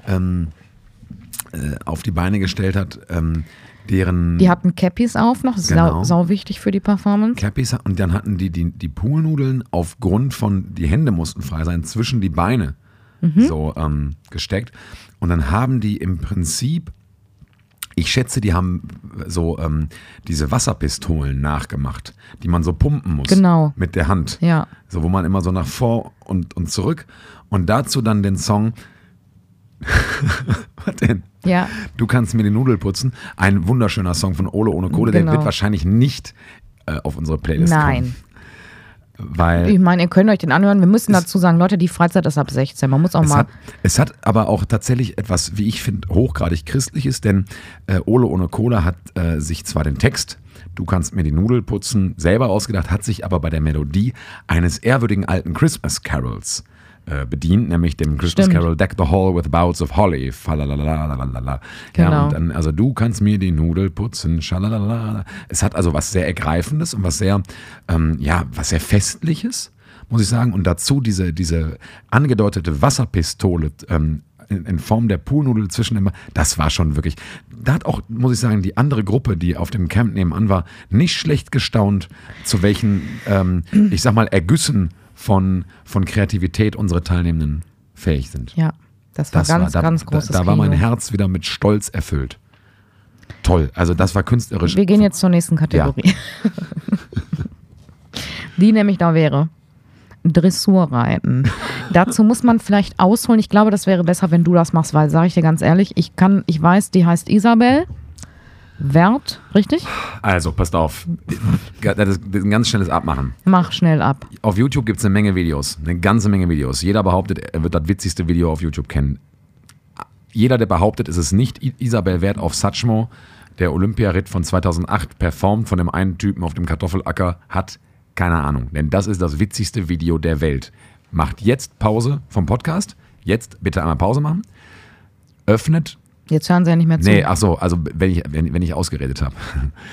Speaker 1: auf die Beine gestellt hat, die
Speaker 2: hatten Cappies auf noch, das ist sau wichtig für die Performance.
Speaker 1: Cappies, und dann hatten die Poolnudeln aufgrund von, die Hände mussten frei sein, zwischen die Beine so gesteckt. Und dann haben die im Prinzip, ich schätze, die haben so diese Wasserpistolen nachgemacht, die man so pumpen muss.
Speaker 2: Genau.
Speaker 1: Mit der Hand.
Speaker 2: Ja.
Speaker 1: So, wo man immer so nach vor und zurück. Und dazu dann den Song, was denn?
Speaker 2: Ja.
Speaker 1: Du kannst mir die Nudel putzen. Ein wunderschöner Song von Ole ohne Kohle, der wird wahrscheinlich nicht auf unsere Playlist kommen. weil...
Speaker 2: Ich meine, ihr könnt euch den anhören. Wir müssen dazu sagen, Leute, die Freizeit ist ab 16. Man muss auch mal...
Speaker 1: Es hat aber auch tatsächlich etwas, wie ich finde, hochgradig Christliches, denn Ole ohne Cola hat sich zwar den Text "Du kannst mir die Nudel putzen" selber ausgedacht, hat sich aber bei der Melodie eines ehrwürdigen alten Christmas Carols bedient, nämlich dem Christmas Carol "Deck the Hall with Boughs of Holly". Falalalala.
Speaker 2: Genau.
Speaker 1: Ja, und dann, also "Du kannst mir die Nudel putzen", schalalala. Es hat also was sehr Ergreifendes und was sehr Festliches, muss ich sagen. Und dazu diese angedeutete Wasserpistole in Form der Poolnudel zwischen immer, das war schon wirklich, da hat auch, muss ich sagen, die andere Gruppe, die auf dem Camp nebenan war, nicht schlecht gestaunt, zu welchen, ich sag mal, Ergüssen von Kreativität unsere Teilnehmenden fähig sind.
Speaker 2: Ja, das war ganz großes
Speaker 1: Da war mein Herz wieder mit Stolz erfüllt. Toll, also das war künstlerisch.
Speaker 2: Wir gehen jetzt zur nächsten Kategorie. Ja. Die nämlich da wäre Dressurreiten. Dazu muss man vielleicht ausholen. Ich glaube, das wäre besser, wenn du das machst, weil, sage ich dir ganz ehrlich, ich weiß, die heißt Isabel Wert, richtig?
Speaker 1: Also, passt auf. Das ist ein ganz schnelles Abmachen.
Speaker 2: Mach schnell ab.
Speaker 1: Auf YouTube gibt es eine Menge Videos. Eine ganze Menge Videos. Jeder behauptet, er wird das witzigste Video auf YouTube kennen. Jeder, der behauptet, es ist nicht Isabel Wert auf Satchmo, der Olympiaritt von 2008 performt von dem einen Typen auf dem Kartoffelacker, hat keine Ahnung. Denn das ist das witzigste Video der Welt. Macht jetzt Pause vom Podcast. Jetzt bitte einmal Pause machen. Öffnet.
Speaker 2: Jetzt hören sie ja nicht mehr zu.
Speaker 1: Nee, ach so, also wenn ich ausgeredet habe.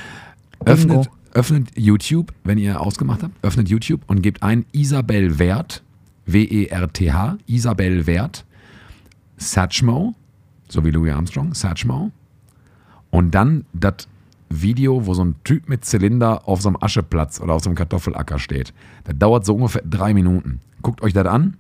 Speaker 1: Öffnet YouTube, wenn ihr ausgemacht habt, öffnet YouTube und gebt ein Isabel Wert, W-E-R-T-H, Isabel Wert, Satchmo, so wie Louis Armstrong, Satchmo. Und dann das Video, wo so ein Typ mit Zylinder auf so einem Ascheplatz oder auf so einem Kartoffelacker steht. Das dauert so ungefähr 3 Minuten. Guckt euch das an.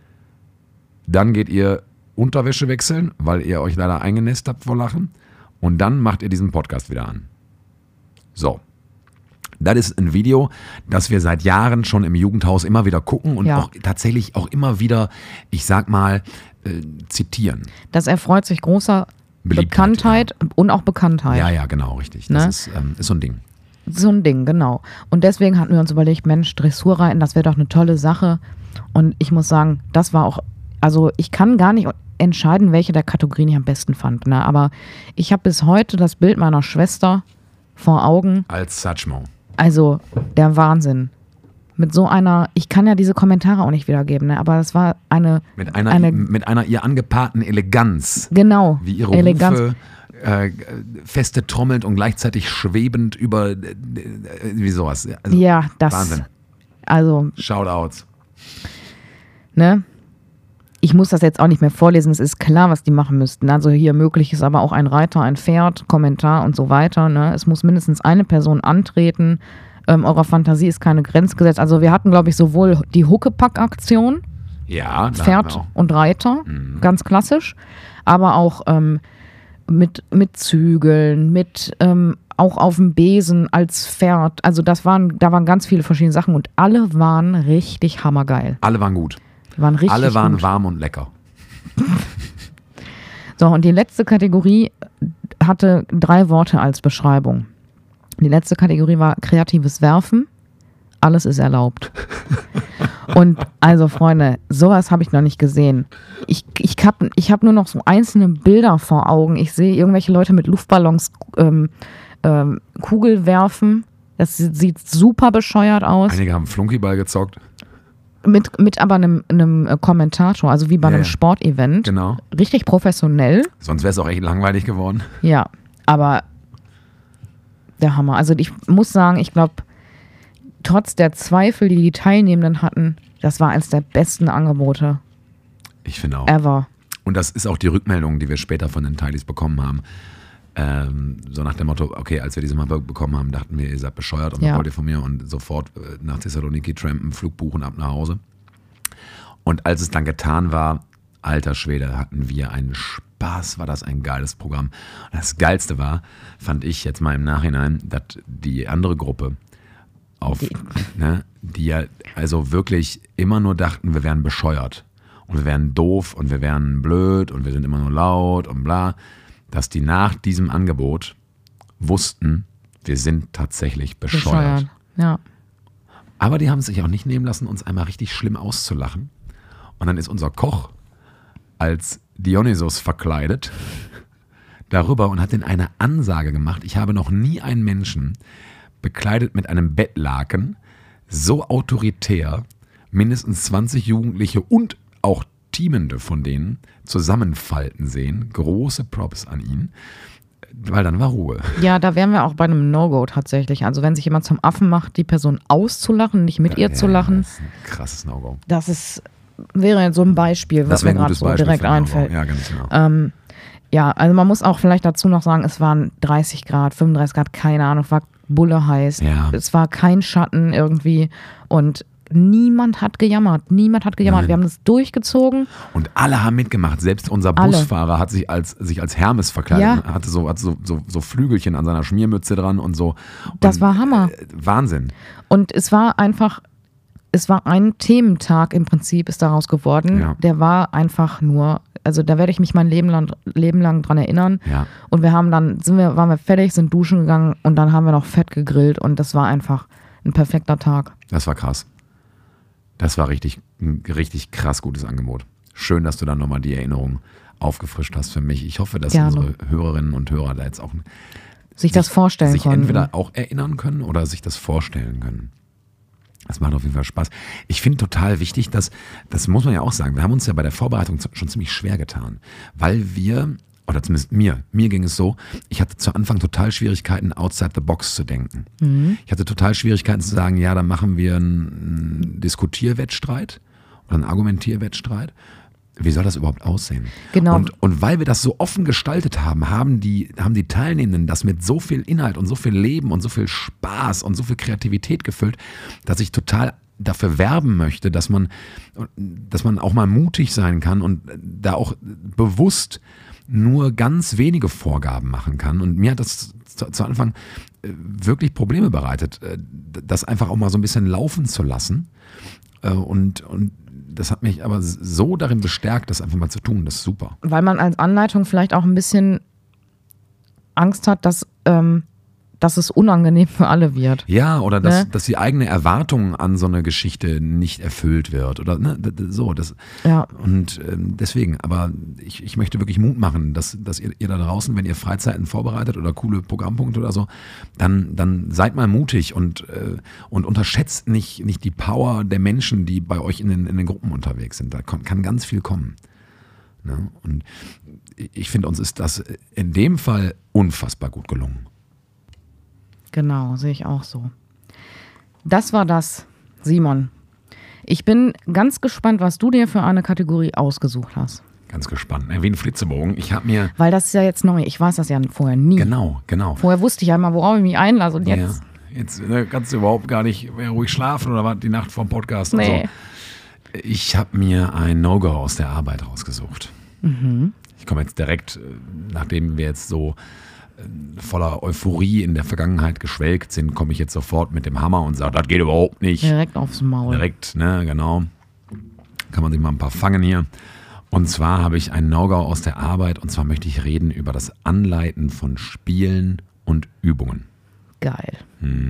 Speaker 1: Dann geht ihr Unterwäsche wechseln, weil ihr euch leider eingenässt habt vor Lachen. Und dann macht ihr diesen Podcast wieder an. So. Das ist ein Video, das wir seit Jahren schon im Jugendhaus immer wieder gucken und auch tatsächlich auch immer wieder, ich sag mal, zitieren.
Speaker 2: Das erfreut sich großer Bekanntheit und auch Bekanntheit.
Speaker 1: Ja, genau, richtig. Das ist so ein Ding.
Speaker 2: So ein Ding, genau. Und deswegen hatten wir uns überlegt, Mensch, Dressurreiten, das wäre doch eine tolle Sache. Und ich muss sagen, das war auch, also ich kann gar nicht entscheiden, welche der Kategorien ich am besten fand. Ne? Aber ich habe bis heute das Bild meiner Schwester vor Augen.
Speaker 1: Als Satchmo.
Speaker 2: Also der Wahnsinn. Mit so einer, ich kann ja diese Kommentare auch nicht wiedergeben, ne? Aber das war mit
Speaker 1: einer ihr angepaarten Eleganz.
Speaker 2: Genau.
Speaker 1: Wie ihre Rufe feste trommelnd und gleichzeitig schwebend über wie sowas. Also,
Speaker 2: ja, das.
Speaker 1: Wahnsinn.
Speaker 2: Also.
Speaker 1: Shoutouts.
Speaker 2: Ne? Ich muss das jetzt auch nicht mehr vorlesen, es ist klar, was die machen müssten. Also hier möglich ist aber auch ein Reiter, ein Pferd, Kommentar und so weiter. Ne? Es muss mindestens eine Person antreten. Eurer Fantasie ist keine Grenze gesetzt. Also wir hatten, glaube ich, sowohl die Huckepack-Aktion, Pferd und Reiter, ganz klassisch, aber auch mit Zügeln, mit auch auf dem Besen als Pferd. Also da waren ganz viele verschiedene Sachen und alle waren richtig hammergeil.
Speaker 1: Alle waren gut.
Speaker 2: Alle
Speaker 1: waren
Speaker 2: gut.
Speaker 1: Warm und lecker.
Speaker 2: So, und die letzte Kategorie hatte 3 Worte als Beschreibung. Die letzte Kategorie war kreatives Werfen. Alles ist erlaubt. Und also, Freunde, sowas habe ich noch nicht gesehen. Ich hab nur noch so einzelne Bilder vor Augen. Ich sehe irgendwelche Leute mit Luftballons Kugel werfen. Das sieht super bescheuert aus.
Speaker 1: Einige haben Flunkyball gezockt.
Speaker 2: Mit aber einem Kommentator, also wie bei einem Sportevent.
Speaker 1: Genau.
Speaker 2: Richtig professionell.
Speaker 1: Sonst wäre es auch echt langweilig geworden.
Speaker 2: Ja, aber der Hammer. Also ich muss sagen, ich glaube, trotz der Zweifel, die Teilnehmenden hatten, das war eines der besten Angebote.
Speaker 1: Ich finde auch.
Speaker 2: Ever.
Speaker 1: Und das ist auch die Rückmeldung, die wir später von den Teilis bekommen haben. So nach dem Motto, okay, als wir diese Mappe bekommen haben, dachten wir, ihr seid bescheuert und was wollt ihr von mir? Und sofort nach Thessaloniki trampen, Flug buchen, ab nach Hause. Und als es dann getan war, alter Schwede, hatten wir einen Spaß, war das ein geiles Programm. Und das Geilste war, fand ich jetzt mal im Nachhinein, dass die andere Gruppe die ja also wirklich immer nur dachten, wir wären bescheuert und wir wären doof und wir wären blöd und wir sind immer nur laut und bla, dass die nach diesem Angebot wussten, wir sind tatsächlich bescheuert.
Speaker 2: Ja.
Speaker 1: Aber die haben es sich auch nicht nehmen lassen, uns einmal richtig schlimm auszulachen. Und dann ist unser Koch als Dionysos verkleidet darüber und hat denen eine Ansage gemacht. Ich habe noch nie einen Menschen bekleidet mit einem Bettlaken so autoritär mindestens 20 Jugendliche und auch Teamende von denen zusammenfalten sehen. Große Props an ihn, weil dann war Ruhe.
Speaker 2: Ja, da wären wir auch bei einem No-Go tatsächlich. Also wenn sich jemand zum Affen macht, die Person auszulachen, nicht mit ihr zu lachen.
Speaker 1: Das ist ein krasses No-Go.
Speaker 2: Wäre jetzt so ein Beispiel, was mir gerade so direkt einfällt.
Speaker 1: Ja, ganz genau.
Speaker 2: Ja, also man muss auch vielleicht dazu noch sagen, es waren 30 Grad, 35 Grad, keine Ahnung, war bulle heiß. Ja. Es war kein Schatten irgendwie und niemand hat gejammert. Nein. Wir haben das durchgezogen.
Speaker 1: Und alle haben mitgemacht. Selbst unser Busfahrer hat sich als Hermes verkleidet. Ja. Hatte so Flügelchen an seiner Schmiermütze dran und so.
Speaker 2: Das war Hammer.
Speaker 1: Wahnsinn. Und
Speaker 2: es war ein Thementag im Prinzip, ist daraus geworden. Ja. Der war einfach nur, also da werde ich mich mein Leben lang dran erinnern. Ja. Und waren wir fertig, sind duschen gegangen und dann haben wir noch fett gegrillt und das war einfach ein perfekter Tag.
Speaker 1: Das war krass. Das war ein richtig krass gutes Angebot. Schön, dass du dann nochmal die Erinnerung aufgefrischt hast für mich. Ich hoffe, dass unsere Hörerinnen und Hörer da jetzt auch
Speaker 2: sich das vorstellen können.
Speaker 1: Sich entweder auch erinnern können oder sich das vorstellen können. Das macht auf jeden Fall Spaß. Ich finde total wichtig, das muss man ja auch sagen, wir haben uns ja bei der Vorbereitung schon ziemlich schwer getan, weil wir, oder zumindest mir ging es so, ich hatte zu Anfang total Schwierigkeiten, outside the box zu denken. Mhm. Ich hatte total Schwierigkeiten zu sagen, ja, dann machen wir einen Diskutierwettstreit oder einen Argumentierwettstreit. Wie soll das überhaupt aussehen?
Speaker 2: Genau.
Speaker 1: Und weil wir das so offen gestaltet haben die Teilnehmenden das mit so viel Inhalt und so viel Leben und so viel Spaß und so viel Kreativität gefüllt, dass ich total dafür werben möchte, dass man auch mal mutig sein kann und da auch bewusst nur ganz wenige Vorgaben machen kann. Und mir hat das zu Anfang wirklich Probleme bereitet, das einfach auch mal so ein bisschen laufen zu lassen. Und das hat mich aber so darin bestärkt, das einfach mal zu tun. Das ist super.
Speaker 2: Weil man als Anleitung vielleicht auch ein bisschen Angst hat, dass es unangenehm für alle wird.
Speaker 1: Ja, oder dass die eigene Erwartung an so eine Geschichte nicht erfüllt wird. Oder so.
Speaker 2: Ja.
Speaker 1: Und deswegen, aber ich möchte wirklich Mut machen, dass ihr da draußen, wenn ihr Freizeiten vorbereitet oder coole Programmpunkte oder so, dann seid mal mutig und unterschätzt nicht die Power der Menschen, die bei euch in den Gruppen unterwegs sind. Da kann ganz viel kommen. Ne? Und ich finde, uns ist das in dem Fall unfassbar gut gelungen.
Speaker 2: Genau, sehe ich auch so. Das war das, Simon. Ich bin ganz gespannt, was du dir für eine Kategorie ausgesucht hast.
Speaker 1: Ganz gespannt, wie ein Flitzebogen.
Speaker 2: Weil das ist ja jetzt neu. Ich weiß das ja vorher nie.
Speaker 1: Genau.
Speaker 2: Vorher wusste ich ja immer, worauf ich mich einlasse. Und jetzt...
Speaker 1: Ja, jetzt kannst du überhaupt gar nicht mehr ruhig schlafen oder was die Nacht vom Podcast und so. Ich habe mir ein No-Go aus der Arbeit rausgesucht. Mhm. Ich komme jetzt direkt, nachdem wir jetzt so voller Euphorie in der Vergangenheit geschwelgt sind, komme ich jetzt sofort mit dem Hammer und sage, das geht überhaupt nicht.
Speaker 2: Direkt aufs Maul.
Speaker 1: Direkt, genau. Kann man sich mal ein paar fangen hier. Und zwar habe ich ein No-Go aus der Arbeit und zwar möchte ich reden über das Anleiten von Spielen und Übungen.
Speaker 2: Geil.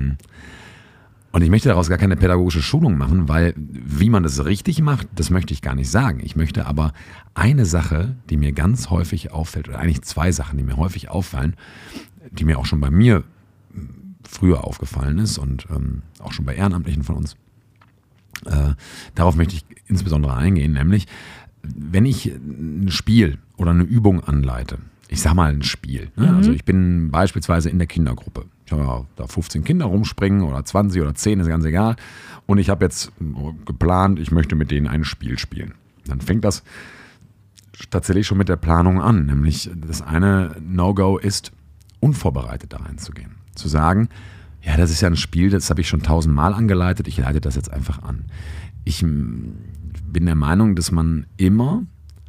Speaker 1: Und ich möchte daraus gar keine pädagogische Schulung machen, weil wie man das richtig macht, das möchte ich gar nicht sagen. Ich möchte aber eine Sache, die mir ganz häufig auffällt, oder eigentlich zwei Sachen, die mir häufig auffallen, die mir auch schon bei mir früher aufgefallen ist und auch schon bei Ehrenamtlichen von uns, darauf möchte ich insbesondere eingehen, nämlich wenn ich ein Spiel oder eine Übung anleite, ich sag mal ein Spiel, ne? Also ich bin beispielsweise in der Kindergruppe. Ich habe ja da 15 Kinder rumspringen oder 20 oder 10, ist ganz egal. Und ich habe jetzt geplant, ich möchte mit denen ein Spiel spielen. Dann fängt das tatsächlich schon mit der Planung an. Nämlich das eine No-Go ist, unvorbereitet da reinzugehen. Zu sagen, ja, das ist ja ein Spiel, das habe ich schon 1000-mal angeleitet, ich leite das jetzt einfach an. Ich bin der Meinung, dass man immer,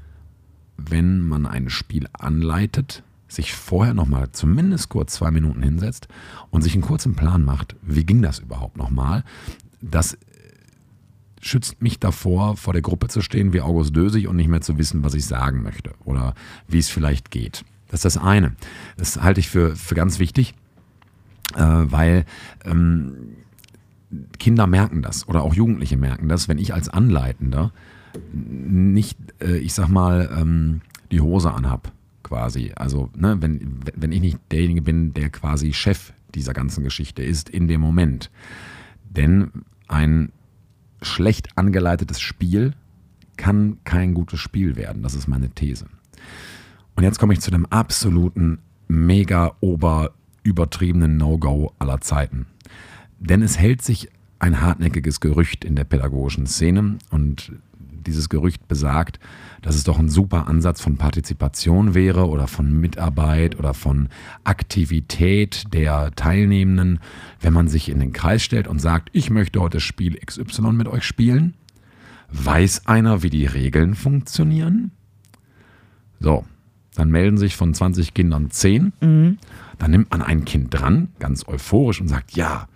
Speaker 1: wenn man ein Spiel anleitet, sich vorher nochmal zumindest kurz 2 Minuten hinsetzt und sich einen kurzen Plan macht, wie ging das überhaupt nochmal. Das schützt mich davor, vor der Gruppe zu stehen wie August Dösig und nicht mehr zu wissen, was ich sagen möchte oder wie es vielleicht geht. Das ist das eine. Das halte ich für ganz wichtig, weil Kinder merken das oder auch Jugendliche merken das, wenn ich als Anleitender nicht, ich sag mal, die Hose anhab, quasi. Also, ne, wenn ich nicht derjenige bin, der quasi Chef dieser ganzen Geschichte ist in dem Moment. Denn ein schlecht angeleitetes Spiel kann kein gutes Spiel werden. Das ist meine These. Und jetzt komme ich zu dem absoluten, mega übertriebenen No-Go aller Zeiten. Denn es hält sich ein hartnäckiges Gerücht in der pädagogischen Szene und dieses Gerücht besagt, dass es doch ein super Ansatz von Partizipation wäre oder von Mitarbeit oder von Aktivität der Teilnehmenden, wenn man sich in den Kreis stellt und sagt, ich möchte heute Spiel XY mit euch spielen. Weiß einer, wie die Regeln funktionieren? So, dann melden sich von 20 Kindern 10. Dann nimmt man ein Kind dran, ganz euphorisch und sagt, ja,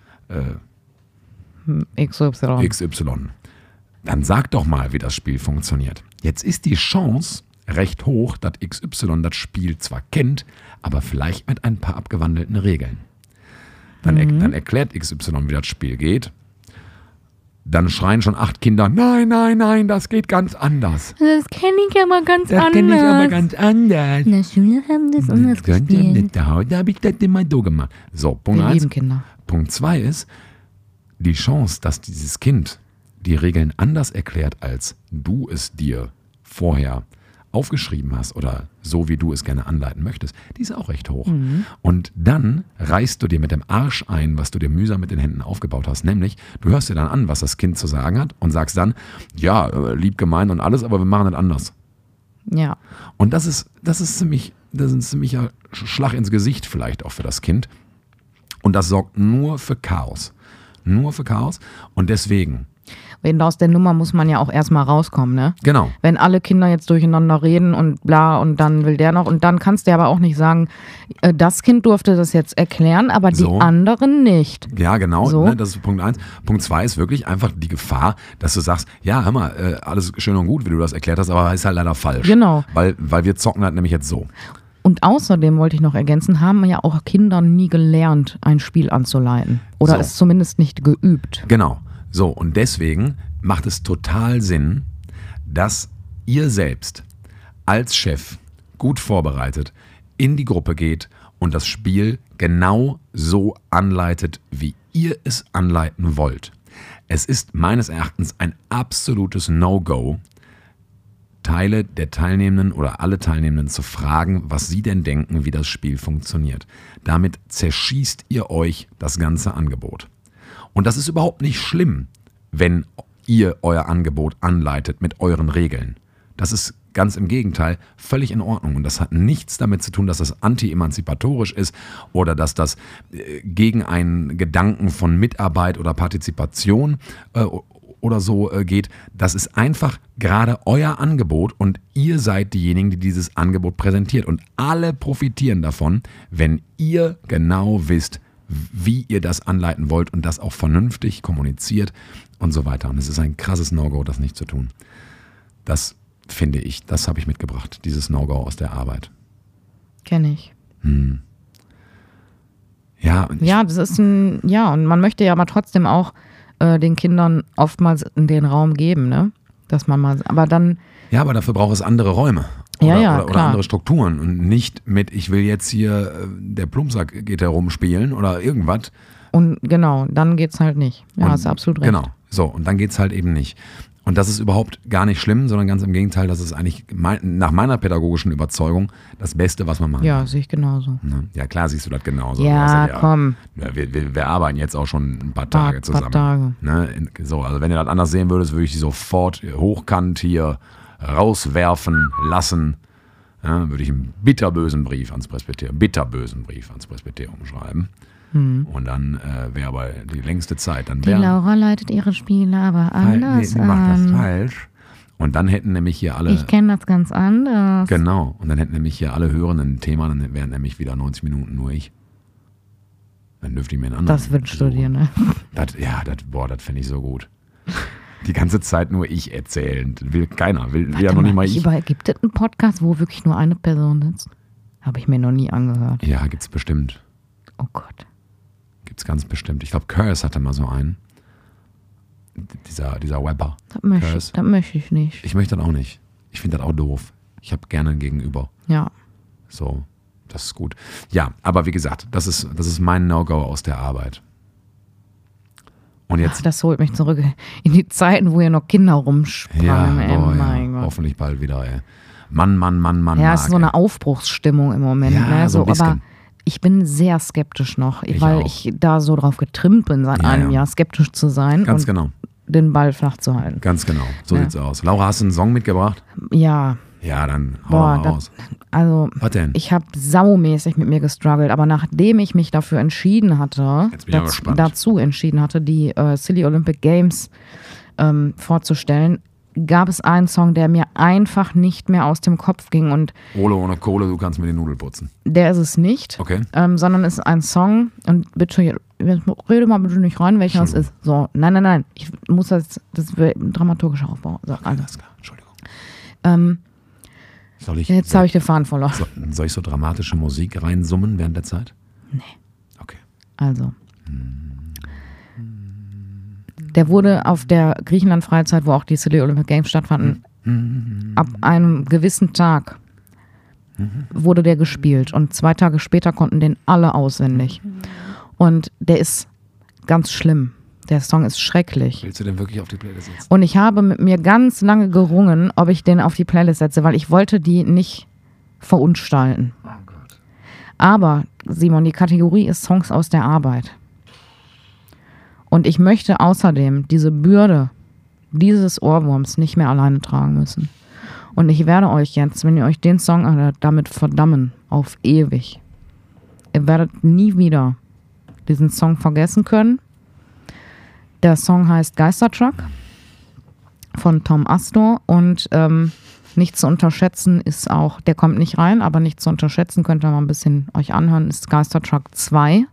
Speaker 1: XY. Dann sag doch mal, wie das Spiel funktioniert. Jetzt ist die Chance recht hoch, dass XY das Spiel zwar kennt, aber vielleicht mit ein paar abgewandelten Regeln. Dann erklärt XY, wie das Spiel geht. Dann schreien schon 8 Kinder, nein, das geht ganz anders.
Speaker 2: Das kenne ich aber ganz anders.
Speaker 1: Das kenne ich aber ganz anders.
Speaker 2: In der Schule haben das anders gespielt.
Speaker 1: Da habe ich das immer so gemacht. So, Punkt 1.
Speaker 2: Kinder.
Speaker 1: Punkt 2 ist, die Chance, dass dieses Kind die Regeln anders erklärt, als du es dir vorher aufgeschrieben hast oder so, wie du es gerne anleiten möchtest, die ist auch recht hoch. Und dann reißt du dir mit dem Arsch ein, was du dir mühsam mit den Händen aufgebaut hast. Nämlich, du hörst dir dann an, was das Kind zu sagen hat und sagst dann, ja, lieb gemeint und alles, aber wir machen das anders.
Speaker 2: Ja.
Speaker 1: Und das ist ein ziemlicher Schlag ins Gesicht vielleicht auch für das Kind. Und das sorgt nur für Chaos. Nur für Chaos. Und deswegen.
Speaker 2: Aus der Nummer muss man ja auch erstmal rauskommen, ne?
Speaker 1: Genau.
Speaker 2: Wenn alle Kinder jetzt durcheinander reden und bla und dann will der noch und dann kannst du aber auch nicht sagen, das Kind durfte das jetzt erklären, aber die anderen nicht.
Speaker 1: Ja, genau,
Speaker 2: so.
Speaker 1: Ne, das ist Punkt 1. Punkt 2 ist wirklich einfach die Gefahr, dass du sagst, ja, hör mal, alles schön und gut, wie du das erklärt hast, aber ist halt leider falsch.
Speaker 2: Genau.
Speaker 1: Weil wir zocken halt nämlich jetzt so.
Speaker 2: Und außerdem wollte ich noch ergänzen, haben ja auch Kinder nie gelernt, ein Spiel anzuleiten. Oder es zumindest nicht geübt.
Speaker 1: Genau. So, und deswegen macht es total Sinn, dass ihr selbst als Chef gut vorbereitet in die Gruppe geht und das Spiel genau so anleitet, wie ihr es anleiten wollt. Es ist meines Erachtens ein absolutes No-Go, Teile der Teilnehmenden oder alle Teilnehmenden zu fragen, was sie denn denken, wie das Spiel funktioniert. Damit zerschießt ihr euch das ganze Angebot. Und das ist überhaupt nicht schlimm, wenn ihr euer Angebot anleitet mit euren Regeln. Das ist ganz im Gegenteil völlig in Ordnung. Und das hat nichts damit zu tun, dass das anti-emanzipatorisch ist oder dass das gegen einen Gedanken von Mitarbeit oder Partizipation oder so geht. Das ist einfach gerade euer Angebot und ihr seid diejenigen, die dieses Angebot präsentiert. Und alle profitieren davon, wenn ihr genau wisst, wie ihr das anleiten wollt und das auch vernünftig kommuniziert und so weiter. Und es ist ein krasses No-Go, das nicht zu tun. Das finde ich, das habe ich mitgebracht, dieses No-Go aus der Arbeit.
Speaker 2: Kenne ich.
Speaker 1: Ja,
Speaker 2: das ist und man möchte ja aber trotzdem auch den Kindern oftmals den Raum geben, ne? Dass man mal, aber dann...
Speaker 1: Ja, aber dafür braucht es andere Räume. Oder andere Strukturen und nicht mit, ich will jetzt hier, der Plumpsack geht herumspielen oder irgendwas.
Speaker 2: Und genau, dann geht's halt nicht. Ja, hast du absolut recht.
Speaker 1: Genau, so, und dann geht's halt eben nicht. Und das ist überhaupt gar nicht schlimm, sondern ganz im Gegenteil, das ist eigentlich nach meiner pädagogischen Überzeugung das Beste, was man machen kann.
Speaker 2: Ja, sehe ich genauso.
Speaker 1: Ja, klar siehst du das genauso.
Speaker 2: Ja, komm.
Speaker 1: Wir arbeiten jetzt auch schon ein paar Tage zusammen. Ne? So, also wenn ihr das anders sehen würdet, würde ich die sofort hochkant hier rauswerfen lassen. Ja, würde ich einen bitterbösen Brief ans Presbyterium schreiben. Und dann wäre aber die längste Zeit. Dann
Speaker 2: die Laura leitet ihre Spiele aber anders an.
Speaker 1: Macht das falsch. Und dann hätten nämlich hier alle...
Speaker 2: Ich kenne das ganz anders.
Speaker 1: Genau. Und dann hätten nämlich hier alle Hörenden ein Thema, dann wären nämlich wieder 90 Minuten nur ich. Dann dürfte ich mir einen anderen...
Speaker 2: Das wünschst du dir, ne?
Speaker 1: Das fände ich so gut. Die ganze Zeit nur ich erzählen. Will keiner. Will ja noch nicht mal ich.
Speaker 2: Gibt es einen Podcast, wo wirklich nur eine Person sitzt? Habe ich mir noch nie angehört.
Speaker 1: Ja, gibt's bestimmt.
Speaker 2: Oh Gott.
Speaker 1: Gibt's ganz bestimmt. Ich glaube, Curse hatte mal so einen. dieser Rapper.
Speaker 2: Das möchte ich nicht.
Speaker 1: Ich möchte das auch nicht. Ich finde das auch doof. Ich habe gerne ein Gegenüber.
Speaker 2: Ja.
Speaker 1: So, das ist gut. Ja, aber wie gesagt, das ist mein No-Go aus der Arbeit. Und jetzt.
Speaker 2: Das holt mich zurück in die Zeiten, wo hier noch Kinder rumsprangen.
Speaker 1: Mein Gott. Hoffentlich bald wieder, ey. Mann.
Speaker 2: Ja, es ist so eine Aufbruchsstimmung im Moment.
Speaker 1: Ja,
Speaker 2: ne?
Speaker 1: so ein bisschen.
Speaker 2: Aber ich bin sehr skeptisch noch, weil
Speaker 1: auch.
Speaker 2: ich da so drauf getrimmt bin, seit einem Jahr skeptisch zu sein
Speaker 1: Ganz
Speaker 2: und
Speaker 1: genau.
Speaker 2: den Ball flach zu halten.
Speaker 1: Ganz genau. So sieht's aus. Laura, hast du einen Song mitgebracht?
Speaker 2: Ja.
Speaker 1: Ja, dann hau mal raus.
Speaker 2: Also,
Speaker 1: was denn?
Speaker 2: ich habe saumäßig mit mir gestruggelt, aber nachdem ich mich dafür entschieden hatte, dazu entschieden hatte, die Silly Olympic Games vorzustellen, gab es einen Song, der mir einfach nicht mehr aus dem Kopf ging. Und
Speaker 1: Ole ohne Kohle, du kannst mir die Nudel putzen.
Speaker 2: Der ist es nicht,
Speaker 1: okay.
Speaker 2: Sondern es ist ein Song, und bitte, rede mal bitte nicht rein, welcher es ist. So, nein, ich muss das wird ein dramaturgischer Aufbau. So, also.
Speaker 1: Alles klar, Entschuldigung.
Speaker 2: Jetzt habe ich den Faden verloren.
Speaker 1: Soll ich so dramatische Musik reinsummen während der Zeit?
Speaker 2: Nee.
Speaker 1: Okay.
Speaker 2: Also. Der wurde auf der Griechenland-Freizeit, wo auch die Silly Olympic Games stattfanden, ab einem gewissen Tag wurde der gespielt. Und 2 Tage später konnten den alle auswendig. Und der ist ganz schlimm. Der Song ist schrecklich.
Speaker 1: Willst du den wirklich auf die Playlist setzen?
Speaker 2: Und ich habe mit mir ganz lange gerungen, ob ich den auf die Playlist setze, weil ich wollte die nicht verunstalten.
Speaker 1: Oh Gott.
Speaker 2: Aber, Simon, die Kategorie ist Songs aus der Arbeit. Und ich möchte außerdem diese Bürde dieses Ohrwurms nicht mehr alleine tragen müssen. Und ich werde euch jetzt, wenn ihr euch den Song anhört, damit verdammen, auf ewig. Ihr werdet nie wieder diesen Song vergessen können. Der Song heißt Geistertruck von Tom Astor und nicht zu unterschätzen ist auch, der kommt nicht rein, aber nicht zu unterschätzen, könnt ihr mal ein bisschen euch anhören, ist Geistertruck 2.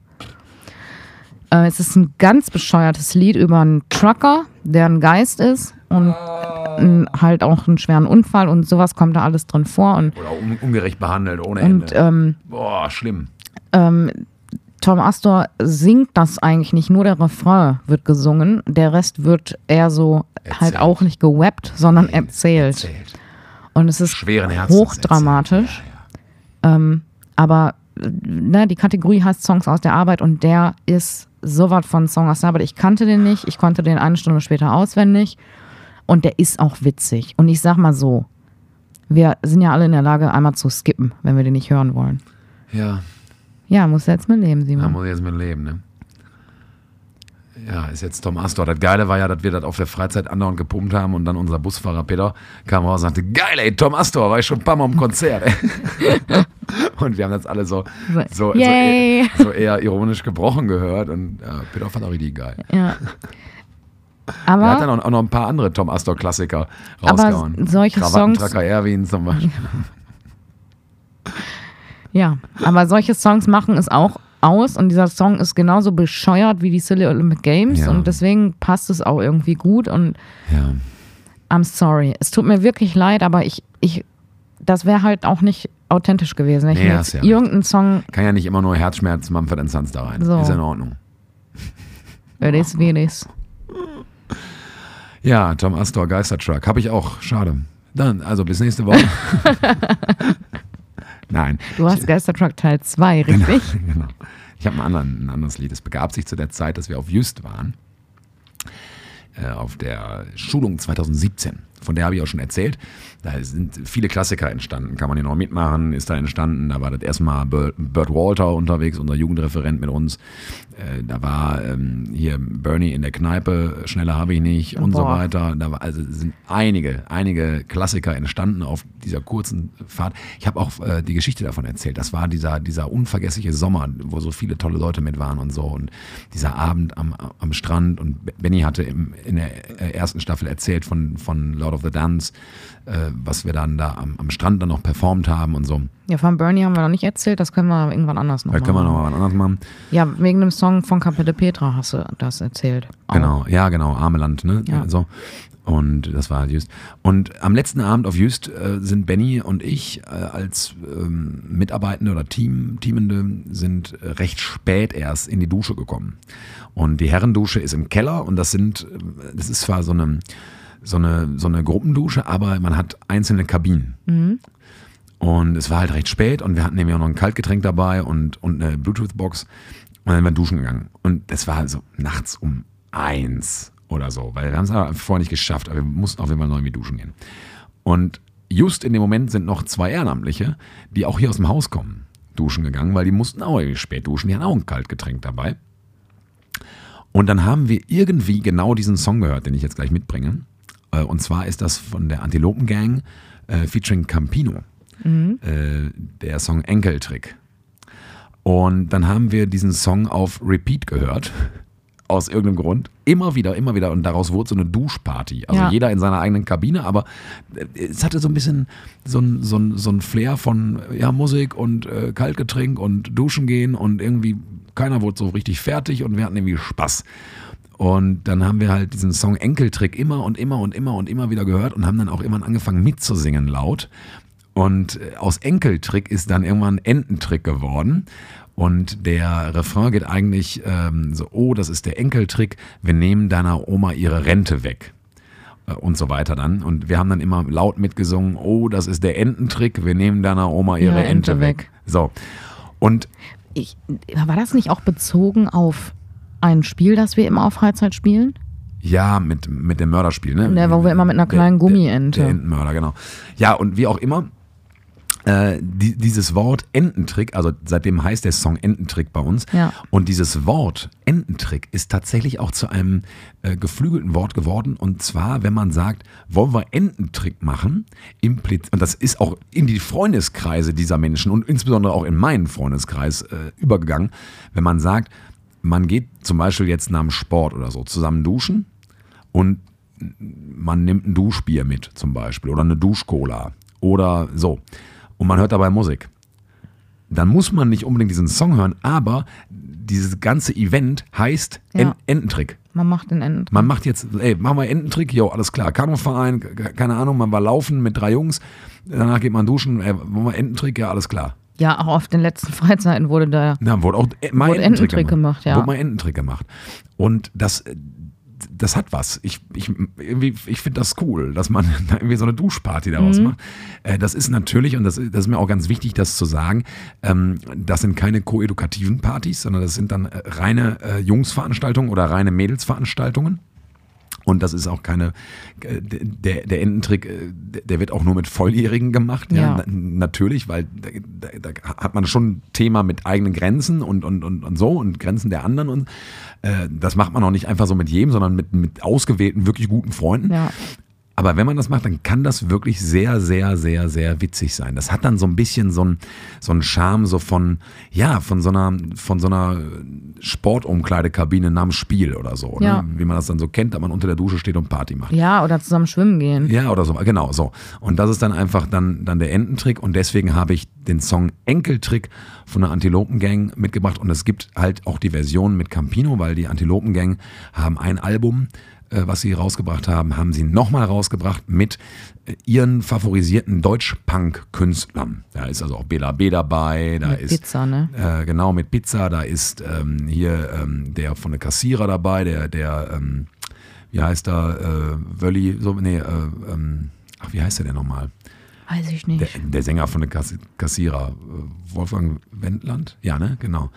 Speaker 2: Es ist ein ganz bescheuertes Lied über einen Trucker, der ein Geist ist und halt auch einen schweren Unfall und sowas kommt da alles drin vor. Und,
Speaker 1: oder ungerecht behandelt, ohne Ende. Boah, schlimm.
Speaker 2: Tom Astor singt das eigentlich nicht, nur der Refrain wird gesungen, der Rest wird eher so erzählt. Halt auch nicht gerappt, sondern erzählt. Und es ist hochdramatisch. Ja. Aber die Kategorie heißt Songs aus der Arbeit und der ist sowas von Song aus der Arbeit. Ich kannte den nicht, ich konnte den 1 Stunde später auswendig und der ist auch witzig. Und ich sag mal so, wir sind ja alle in der Lage, einmal zu skippen, wenn wir den nicht hören wollen.
Speaker 1: Ja.
Speaker 2: Ja, muss jetzt mit leben, Simon.
Speaker 1: Ja, muss jetzt mit leben, ne? Ja, ist jetzt Tom Astor. Das Geile war ja, dass wir das auf der Freizeit andauernd gepumpt haben und dann unser Busfahrer Peter kam raus und sagte, geil, ey, Tom Astor, war ich schon ein paar Mal im Konzert, ey. Und wir haben das alle so eher ironisch gebrochen gehört und Peter fand auch richtig geil.
Speaker 2: Ja. Aber
Speaker 1: er hat dann auch noch ein paar andere Tom Astor-Klassiker rausgehauen.
Speaker 2: Aber solche Songs...
Speaker 1: Tracker Erwin zum Beispiel.
Speaker 2: Ja, aber solche Songs machen es auch aus und dieser Song ist genauso bescheuert wie die Silly Olympic Games und deswegen passt es auch irgendwie gut und I'm sorry. Es tut mir wirklich leid, aber das wäre halt auch nicht authentisch gewesen. Ich jetzt irgendeinen Song...
Speaker 1: Kann ja nicht immer nur Herzschmerz, Mumford & Sons da rein. So. Ist ja in Ordnung.
Speaker 2: It is wie it is.
Speaker 1: Ja, Tom Astor, Geistertruck. Habe ich auch. Schade. Dann, also bis nächste Woche. Nein.
Speaker 2: Du hast Geistertruck Teil 2, richtig?
Speaker 1: Genau. Ich habe ein anderes Lied. Es begab sich zu der Zeit, dass wir auf Just waren. Auf der Schulung 2017. Von der habe ich auch schon erzählt. Da sind viele Klassiker entstanden. Kann man hier noch mitmachen, ist da entstanden. Da war das erstmal Bert Walter unterwegs, unser Jugendreferent mit uns. Da war hier Bernie in der Kneipe, schneller habe ich nicht und so weiter. Da war, also sind einige Klassiker entstanden auf dieser kurzen Fahrt. Ich habe auch die Geschichte davon erzählt. Das war dieser unvergessliche Sommer, wo so viele tolle Leute mit waren und so. Und dieser Abend am Strand. Und Benny hatte in der ersten Staffel erzählt von Lord of the Dance, was wir dann da am Strand dann noch performt haben und so.
Speaker 2: Ja, von Bernie haben wir noch nicht erzählt, das können wir irgendwann anders noch machen.
Speaker 1: Können wir noch mal anders machen.
Speaker 2: Ja, wegen dem Song von Capelle Petra hast du das erzählt.
Speaker 1: Genau, ja genau, Armeland, ne?
Speaker 2: Ja.
Speaker 1: So. Und das war Just. Und am letzten Abend auf Just sind Benny und ich als Mitarbeitende oder Teamende sind recht spät erst in die Dusche gekommen. Und die Herrendusche ist im Keller und das ist zwar so eine Gruppendusche, aber man hat einzelne Kabinen. Mhm. Und es war halt recht spät und wir hatten nämlich auch noch ein Kaltgetränk dabei und eine Bluetooth-Box. Und dann sind wir duschen gegangen. Und es war so nachts um 1 oder so, weil wir haben es aber vorher nicht geschafft, aber wir mussten auf jeden Fall noch irgendwie duschen gehen. Und just in dem Moment sind noch 2 Ehrenamtliche, die auch hier aus dem Haus kommen, duschen gegangen, weil die mussten auch irgendwie spät duschen, die hatten auch ein Kaltgetränk dabei. Und dann haben wir irgendwie genau diesen Song gehört, den ich jetzt gleich mitbringe. Und zwar ist das von der Antilopen Gang featuring Campino, der Song Enkeltrick. Und dann haben wir diesen Song auf Repeat gehört. Aus irgendeinem Grund. Immer wieder. Und daraus wurde so eine Duschparty. Also jeder in seiner eigenen Kabine, aber es hatte so ein bisschen so ein Flair von Musik und Kaltgetränk und Duschen gehen und irgendwie keiner wurde so richtig fertig und wir hatten irgendwie Spaß. Und dann haben wir halt diesen Song Enkeltrick immer wieder gehört und haben dann auch irgendwann angefangen mitzusingen laut. Und aus Enkeltrick ist dann irgendwann Ententrick geworden. Und der Refrain geht eigentlich so, das ist der Enkeltrick, wir nehmen deiner Oma ihre Rente weg. Und so weiter dann. Und wir haben dann immer laut mitgesungen, das ist der Ententrick, wir nehmen deiner Oma ihre Ente weg. So. Und
Speaker 2: war das nicht auch bezogen auf ein Spiel, das wir immer auf Freizeit spielen?
Speaker 1: Ja, mit dem Mörderspiel, ne?
Speaker 2: Ja, wo wir immer mit einer kleinen Gummiente.
Speaker 1: Der Entenmörder, genau. Ja, und wie auch immer, dieses Wort Ententrick, also seitdem heißt der Song Ententrick bei uns. Ja. Und dieses Wort Ententrick ist tatsächlich auch zu einem geflügelten Wort geworden. Und zwar, wenn man sagt, wollen wir Ententrick machen, und das ist auch in die Freundeskreise dieser Menschen und insbesondere auch in meinen Freundeskreis übergegangen, wenn man sagt, man geht zum Beispiel jetzt nach dem Sport oder so zusammen duschen und man nimmt ein Duschbier mit zum Beispiel oder eine Duschcola oder so. Und man hört dabei Musik. Dann muss man nicht unbedingt diesen Song hören, aber dieses ganze Event heißt Ententrick.
Speaker 2: Man macht den Ententrick.
Speaker 1: Man macht jetzt, machen wir Ententrick, alles klar. Kanuverein, keine Ahnung, man war laufen mit 3 Jungs, danach geht man duschen, wollen wir Ententrick, alles klar.
Speaker 2: Ja, auch auf den letzten Freizeiten wurde da
Speaker 1: wurde auch mal
Speaker 2: Ententrick gemacht. Ja.
Speaker 1: Wurde mal Ententrick gemacht. Und das hat was. Ich finde das cool, dass man da irgendwie so eine Duschparty daraus macht. Das ist natürlich, und das ist mir auch ganz wichtig, das zu sagen, das sind keine koedukativen Partys, sondern das sind dann reine Jungsveranstaltungen oder reine Mädelsveranstaltungen. Und das ist auch keine, der Ententrick, der wird auch nur mit Volljährigen gemacht. Ja. Natürlich, weil da hat man schon ein Thema mit eigenen Grenzen und so und Grenzen der anderen. Und das macht man auch nicht einfach so mit jedem, sondern mit ausgewählten, wirklich guten Freunden. Ja. Aber wenn man das macht, dann kann das wirklich sehr, sehr, sehr, sehr witzig sein. Das hat dann so ein bisschen so einen Charme so von so einer Sportumkleidekabine nach dem Spiel oder so. Ja. Ne? Wie man das dann so kennt, dass man unter der Dusche steht und Party macht.
Speaker 2: Ja, oder zusammen schwimmen gehen.
Speaker 1: Ja, oder so, genau so. Und das ist dann einfach dann der Ententrick und deswegen habe ich den Song Enkeltrick von der Antilopen Gang mitgebracht und es gibt halt auch die Version mit Campino, weil die Antilopen Gang haben ein Album, was sie rausgebracht haben sie nochmal rausgebracht mit ihren favorisierten Deutsch-Punk-Künstlern. Da ist also auch Bela B dabei. Da
Speaker 2: mit
Speaker 1: ist
Speaker 2: Pizza, ne?
Speaker 1: Genau, mit Pizza. Da ist der von der Kassierer dabei, der wie heißt er? Wölli, wie heißt der denn nochmal?
Speaker 2: Weiß ich nicht.
Speaker 1: Der Sänger von der Kassierer, Wolfgang Wendland? Ja, ne? Genau.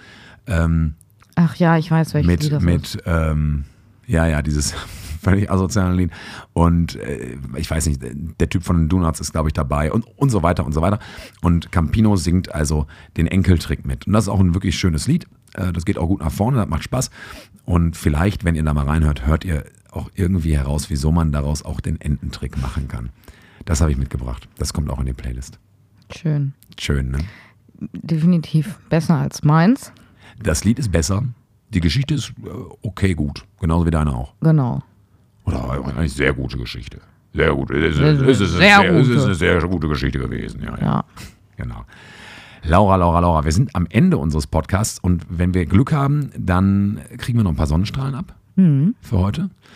Speaker 2: Ach ja, ich weiß, welches Lied das ist.
Speaker 1: Dieses völlig asoziale Lied. Und ich weiß nicht, der Typ von den Donuts ist, glaube ich, dabei und so weiter und so weiter. Und Campino singt also den Enkeltrick mit. Und das ist auch ein wirklich schönes Lied. Das geht auch gut nach vorne, das macht Spaß. Und vielleicht, wenn ihr da mal reinhört, hört ihr auch irgendwie heraus, wieso man daraus auch den Ententrick machen kann. Das habe ich mitgebracht. Das kommt auch in die Playlist.
Speaker 2: Schön.
Speaker 1: Schön, ne?
Speaker 2: Definitiv besser als meins.
Speaker 1: Das Lied ist besser. Die Geschichte ist okay gut. Genauso wie deine auch.
Speaker 2: Genau.
Speaker 1: Oder eigentlich sehr gute Geschichte. Sehr gut. Es ist eine sehr gute Geschichte gewesen. Ja. Genau. Laura, wir sind am Ende unseres Podcasts und wenn wir Glück haben, dann kriegen wir noch ein paar Sonnenstrahlen ab für heute.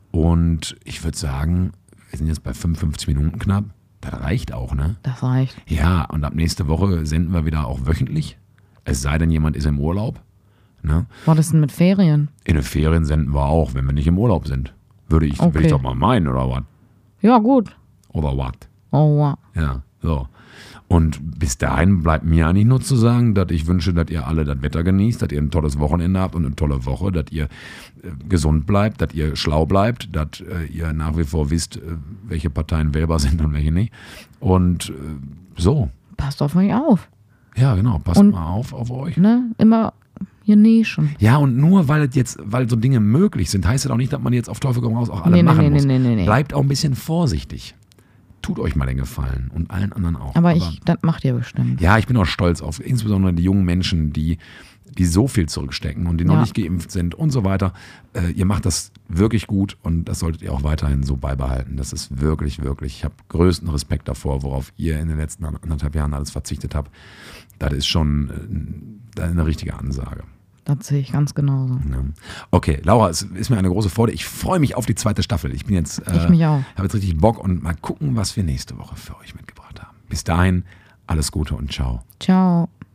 Speaker 1: Und ich würde sagen, wir sind jetzt bei 55 Minuten knapp. Das reicht auch, ne?
Speaker 2: Das reicht.
Speaker 1: Ja, und ab nächste Woche senden wir wieder auch wöchentlich. Es sei denn, jemand ist im Urlaub. Ne?
Speaker 2: Was ist denn mit Ferien?
Speaker 1: In den Ferien senden wir auch, wenn wir nicht im Urlaub sind. Würde ich doch mal meinen, oder was?
Speaker 2: Ja, gut.
Speaker 1: Oder was?
Speaker 2: Oh, wow.
Speaker 1: Ja, so. Und bis dahin bleibt mir eigentlich nur zu sagen, dass ich wünsche, dass ihr alle das Wetter genießt, dass ihr ein tolles Wochenende habt und eine tolle Woche, dass ihr gesund bleibt, dass ihr schlau bleibt, dass ihr nach wie vor wisst, welche Parteien wählbar sind und welche nicht. Und so.
Speaker 2: Passt auf euch auf.
Speaker 1: Ja, genau. Passt mal auf euch.
Speaker 2: Ne? Immer genießen.
Speaker 1: Ja, und nur weil so Dinge möglich sind, heißt das auch nicht, dass man jetzt auf Teufel komm raus auch alle machen muss.
Speaker 2: Nee.
Speaker 1: Bleibt auch ein bisschen vorsichtig. Tut euch mal den Gefallen und allen anderen auch.
Speaker 2: Aber das macht ihr bestimmt.
Speaker 1: Ja, ich bin auch stolz auf insbesondere die jungen Menschen, die so viel zurückstecken und die noch nicht geimpft sind und so weiter. Ihr macht das wirklich gut und das solltet ihr auch weiterhin so beibehalten. Das ist wirklich, wirklich, ich habe größten Respekt davor, worauf ihr in den letzten 1,5 Jahren alles verzichtet habt. Das ist schon eine richtige Ansage.
Speaker 2: Das sehe ich ganz genauso.
Speaker 1: Ja. Okay, Laura, es ist mir eine große Freude. Ich freue mich auf die zweite Staffel. Ich mich auch. Habe jetzt richtig Bock und mal gucken, was wir nächste Woche für euch mitgebracht haben. Bis dahin, alles Gute und ciao.
Speaker 2: Ciao.